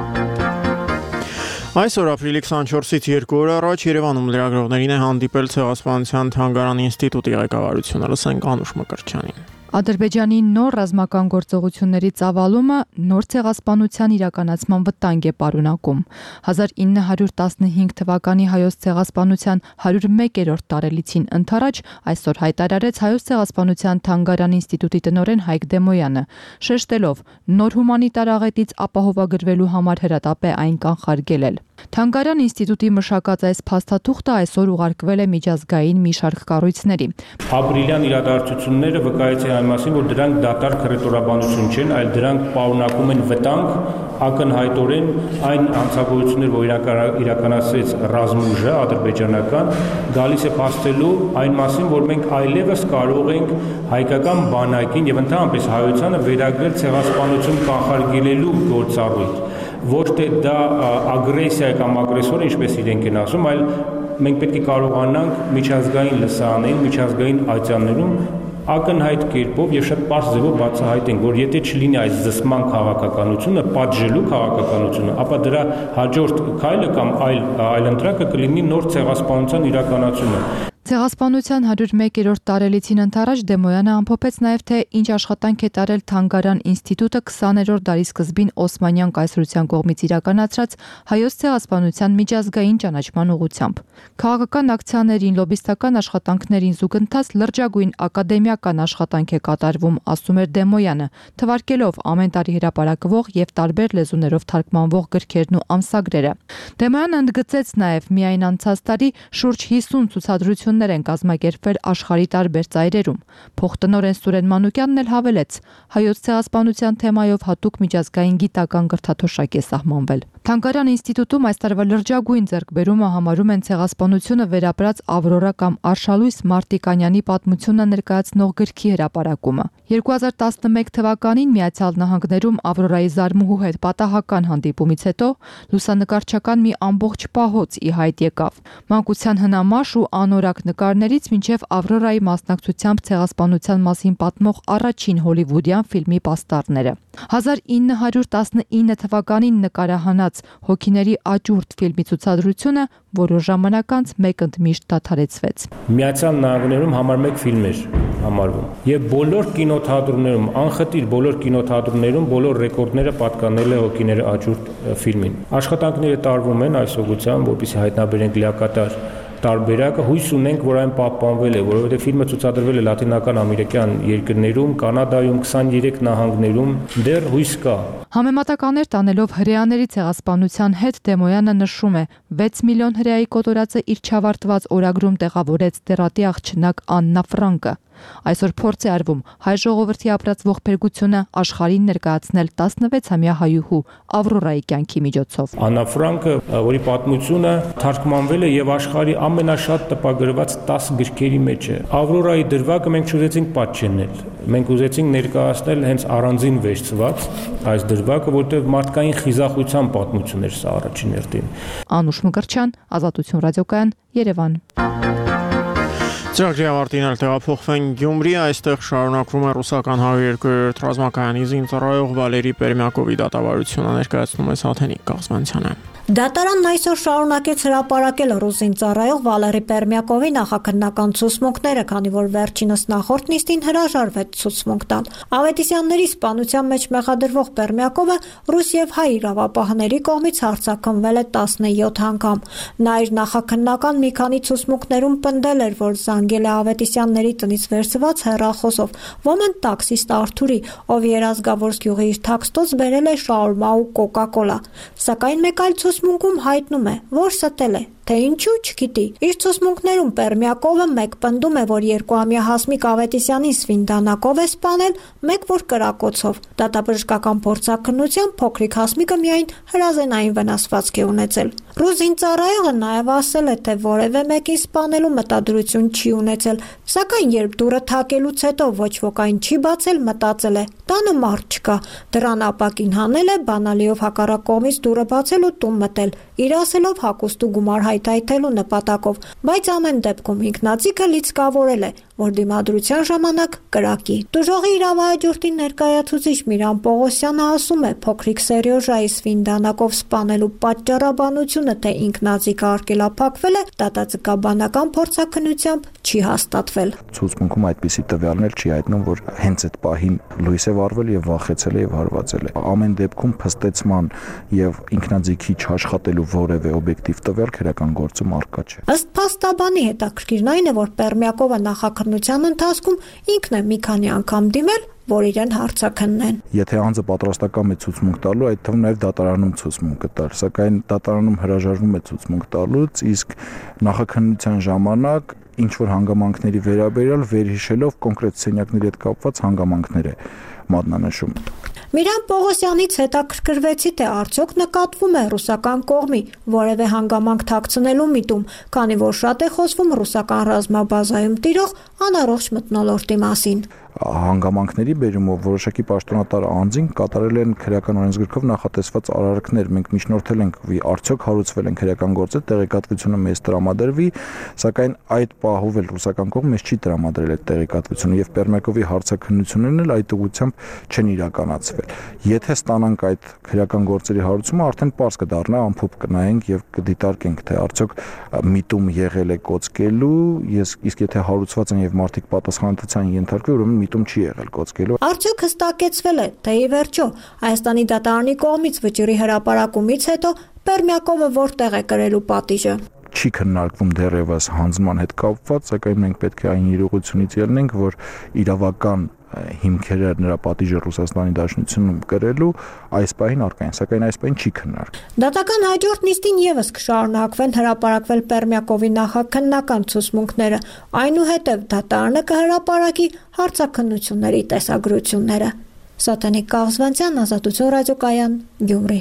Այսօր ապրիլի 24-ից 2 օր առաջ Երևանում լրագրողներին է հանդիպել Ցեղասպանության թանգարան ինստիտուտի ղեկավարությունը, լսենք Անուշ Մկրտչյանին։ Ադրբեջանի նոր ռազմական գործողությունների ծավալումը նոր ցեղասպանության իրականացման վտանգ է պարունակում։ 1915 թվականի հայոց ցեղասպանության 101-րդ տարելիցին ընթരാճ այսօր հայտարարեց հայոց ցեղասպանության թանգարան ինստիտուտի տնօրեն Հայկ Դեմոյանը, շեշտելով նոր հումանիտար աղետից ապահովագրվելու համար հրատապ է այն կանխարգելել։ Թանգարան ինստիտուտի մշակած այս փաստաթուղթը այսօր ուղարկվել է միջազգային մի շարք կառույցների։ Ապրիլյան իրադարձությունները վկայեցին այն մասին, որ դրանք դատարկ հռետորաբանություն չեն, այլ դրանք պարունակում են վտանգ, ակնհայտորեն այն հանցագործություններ, որ իրականացրեց ռազմուժը ադրբեջանական, գալիս է փաստելու այն մասին, որ մենք այլևս կարող ենք հայկական բանակին եւ ընդհանրապես հայությանը վերագրել ցեղասպանություն կանխարգելելու գործառույթ։ Ոչ թե դա ագրեսիա կամ ագրեսոր, ինչպես իրենք են ասում, այլ մենք պետք է կարողանանք միջազգային լսարաններին, միջազգային ատյաններում ակնհայտ կերպով եւ շատ պարզ ձևով բացահայտենք, որ եթե չլինի այս զսպման քաղաքականությունը, պատժելու քաղաքականությունը, ապա դրա հաջորդ քայլը կամ այլընտրակը կլինի նոր ցեղասպանության իրականացումը։ Ցեղասպանության 101-րդ տարելիցին ընթരാճ Դեմոյանը ամփոփեց նաև թե ինչ աշխատանք է տարել Թանգարան ինստիտուտը 20-րդ դարի սկզբին Օսմանյան կայսրության կողմից իրականացրած հայոց ցեղասպանության միջազգային ճանաչման ուղղությամբ։ Քաղաքական ակցիաներին, լոբիստական աշխատանքներին զուգընթաց լրջագույն ակադեմիական աշխատանք է կատարվում, ասում էր Դեմոյանը, թվարկելով ամեն տարի հրապարակվող եւ տարբեր լեզուներով թարգմանվող գրքերն ու ամսագրերը։ Դեմոյանը ընդգծեց նաև միայն անցած տարի շուրջ 50 ցուցադրություն են կազմակերպվել աշխարհի տարբեր ծայրերում։ Փոխտնօրեն Սուրեն Մանուկյանն էլ հավելեց. հայոց ցեղասպանության թեմայով հատուկ միջազգային գիտական գրթաթոշակ է սահմանվել։ Թանգարան ինստիտուտում այս տարվա լրջագույն ձեռքբերումը համարում են ցեղասպանությունը վերապրած Ավրորա կամ Արշալույս Մարտիկանյանի պատմությունը ներկայացնող գրքի հրապարակումը։ 2011 թվականին Միացյալ Նահանգներում Ավրորայի զարմուհու հետ պատահական հանդիպումից հետո լուսանկարչական մի ամբողջ պահոց ի հայտ եկավ։ Մանկության հնամաշ ու անորակ նկարներից մինչև Ավրորայի մասնակցությամբ ցեղասպանության մասին պատմող առաջին հոլիվուդյան ֆիլմի պաստառները։ 1919 թվականին նկարահանած Հոգիների աճուրդ ֆիլմի ցուցադրությունը որոշ ժամանակ անց մեկընդմիշտ դադարեցվեց։ Միացյալ Նահանգներում համար 1 ֆիլմ էր համարվում եւ բոլոր կինոթատրոններում, անխտիր բոլոր կինոթատրոններում բոլոր ռեկորդները պատկանել է Հոգիների աճուրդ ֆիլմին։ Աշխատանքները տարվում են այս ուղղությամբ, որպեսզի հայտնաբերենք լիակատար տարբերակը, հույս ունենք, որ այն պահպանվել է, որովհետև ֆիլմը ցուցադրվել է լատինական ամերիկյան երկրներում, Կանադայում, 23 նահանգներում, դեռ հույս կա։ Համեմատականներ տանելով հրեաների ցեղասպանության հետ Դեմոյանը նշում է 6 միլիոն հրեայի կոտորածը իր չավարտված օրագրում տեղավորեց դերատի աղջնակ Աննա Ֆրանկը։ Այսօր փորձ է արվում հայ ժողովրդի ապրած ողբերգությունը աշխարհին ներկայացնել 16-ամյա հայուհու Ավրորայի կյանքի միջոցով։ Աննա Ֆրանկը, որի պատմությունը թարգմանվել է եւ աշխարհի ամենաշատ տպագրված 10 գրքերի մեջ է։ Ավրորայի դրվագը մենք չուզեցինք պատճենել։ Մենք ուզեցինք ներկայացնել հենց առանձին վերցված այս դրվագը, որտեղ մարդկային խիզախության պատմություն էր սա առաջին հերթին։ Անուշ Մկրտչյան, Ազատություն ռադիոկայան, Երևան։ Ծրագրի ավարտին էլ տեղափոխվենք Գյումրի, այստեղ շարունակվում է ռուսական 102-րդ ռազմակայանի զինծառայող Վալերի Պերմյակովի դատավարությունը, ներկայացնում է Սաթենիկ Կաղզմանցյանը։ Դատարանն այսօր շարունակեց հրապարակել ռուս զինծառայող Վալերի Պերմյակովի նախաքննական ցուցմունքները, քանի որ վերջինս նախորդ նիստին հրաժարվեց ցուցմունք տալ։ Ավետիսյանների սպանության մեջ մեղադրվող Պերմյակովը ռուս եւ հայ իրավապահների կողմից հարձակվվել է 17 անգամ։ Նա իր նախաքննական մի քանի ցուցմունքներում պնդել էր, որ զանգել է Ավետիսյանների տնից վերցված հեռախոսով ոմն տաքսիստ Արթուրի, ով Երազգավորսկ գյուղի իր թաքստոց բերել է շաուրմա ու կոկա-կոլա։ Սակայն մեկ այլ ցուցմունքում հայտնում է, որ ստել է, թե ինչու չգիտի։ Իր ցուցմունքներում Պերմյակովը մեկ պնդում է, որ 2-ամյա Հասմիկ Ավետիսյանին սվինդանակով է սպանել, մեկ որ կրակոցով։ Դատաբժշկական փորձաքննությամբ փոքրիկ Հասմիկը միայն հրազենային վնասվածք է ունեցել։ Ռուս զինծառայողը նաև ասել է, թե որևէ մեկին սպանելու մտադրություն չի ունեցել, սակայն երբ դուռը թակելուց հետո ոչ ոք այն չի բացել, մտածել է, տանը մարդ չկա, դրան ապակին հանել է, բանալիով հակառակ կողմից դուռը բացել ու տուն մտել, իր ասելով հագուստ ու գումար հայթայթելու նպատակով, բայց ամեն դեպքում ինքնաձիգը լիցքավորել է, որ դիմադրության ժամանակ կրակի։ Տուժողի իրավահաջորդի ներկայացուցիչ Միրան Պողոսյանը ասում է, փոքրիկ Սերյոժայի սվինդանակով սպանելու պատճառաբանությունը, թե ինքնաձիգը արգելափակվել է, դատաձգաբանական փորձաքննությամբ չի հաստատվել։ Ցուցմունքում այդպիսի տվյալներ չի հայտնում, որ հենց այդ պահին լույս է վառվել եւ վախեցել է եւ հարվածել է։ Ամեն դեպքում փստեցման եւ ինքնաձիգի չաշխատելու որևէ օբյեկտիվ տվյալ քրեական գործում առկա չէ։ Ըստ փաստաբանի հետաքրքիրն այն է, որ Պերմյակովը նախաքննության ընթացքում ինքն է մի քանի անգամ դիմել, որ իրեն հարցաքննեն։ Եթե անձը պատրաստական է ցուցմունք տալու, այդ թվում նաև դատարանում ցուցմունք կտար, սակայն դատարանում հրաժարվում է ցուցմունք տալուց, իսկ նախաքննության ժամանակ ինչ որ հանգամանքների վերաբերյալ վերհիշելով կոնկրետ սենյակների հետ կապված հանգամանքներ է մատնանշում։ Միրան Պողոսյանից հետաքրքրվեցի, թե արդյոք նկատվում է ռուսական կողմի որևէ հանգամանք թաքցնելու միտում, քանի որ շատ է խոսվում ռուսական ռազմաբազայում տիրող անառողջ մթնոլորտի մասին։ Հանգամանքների բերումով որոշակի պաշտոնատար անձին կատարել են քրեական օրենսգրքով նախատեսված արարքներ։ Մենք միջնորդել ենք, արդյոք հարուցվել են քրեական գործեր, տեղեկատվությունը մեզ տրամադրվի, սակայն այդ պահով էլ ռուսական կողմը մեզ չի տրամադրել այդ տեղեկատվությունը եւ Պերմյակովի հարցաքննություններն էլ այդ ուղղությամբ չեն իրականացվել։ Եթե ստանանք այդ քրեական գործերի հարուցումը, արդեն պարզ կդառնա, ամփոփ կնայենք եւ կդիտարկենք, թե արդյոք միտում եղել է կոծկելու, իսկ եթե հարուցված են եւ մարդիկ պատասխանատվության ենթարկվի, ուրեմն միտում չի եղել կոծկելու։ Արդյոք հստակեցվել է, թե ի վերջո Հայաստանի դատարանի կողմից վճռի հրապարակումից հետո Պերմյակովը որտեղ է կրելու պատիժը։ Չի քննարկվում դեռևս հանձնման հետ կապված, սակայն մենք պետք է այն իրողությունից ելնենք, որ իրավական հիմքերը նրա պատիժը Ռուսաստանի Դաշնությունում կրելու այս պահին առկա են, սակայն այս պահին չի քննարկվում։ Դատական հաջորդ նիստին եւս կշարունակվեն հրապարակվել Պերմյակովի նախաքննական ցուցմունքները, այնուհետև դատարանը կհրապարակի հարցաքննությունների տեսագրությունները։ Սատանիկ Կաղզվանցյան, Ազատություն ռադիոկայան, Գյումրի։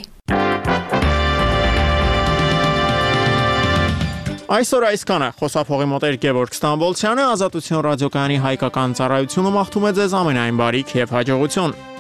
Այսօր այսքանը խոսափողի մոտ էր Գևորգ Ստամբոլցյանը, Ազատություն ռադիոկայանի հայկական ծառայությունը մաղթում է ձեզ ամենայն բարիք եւ հաջողություն։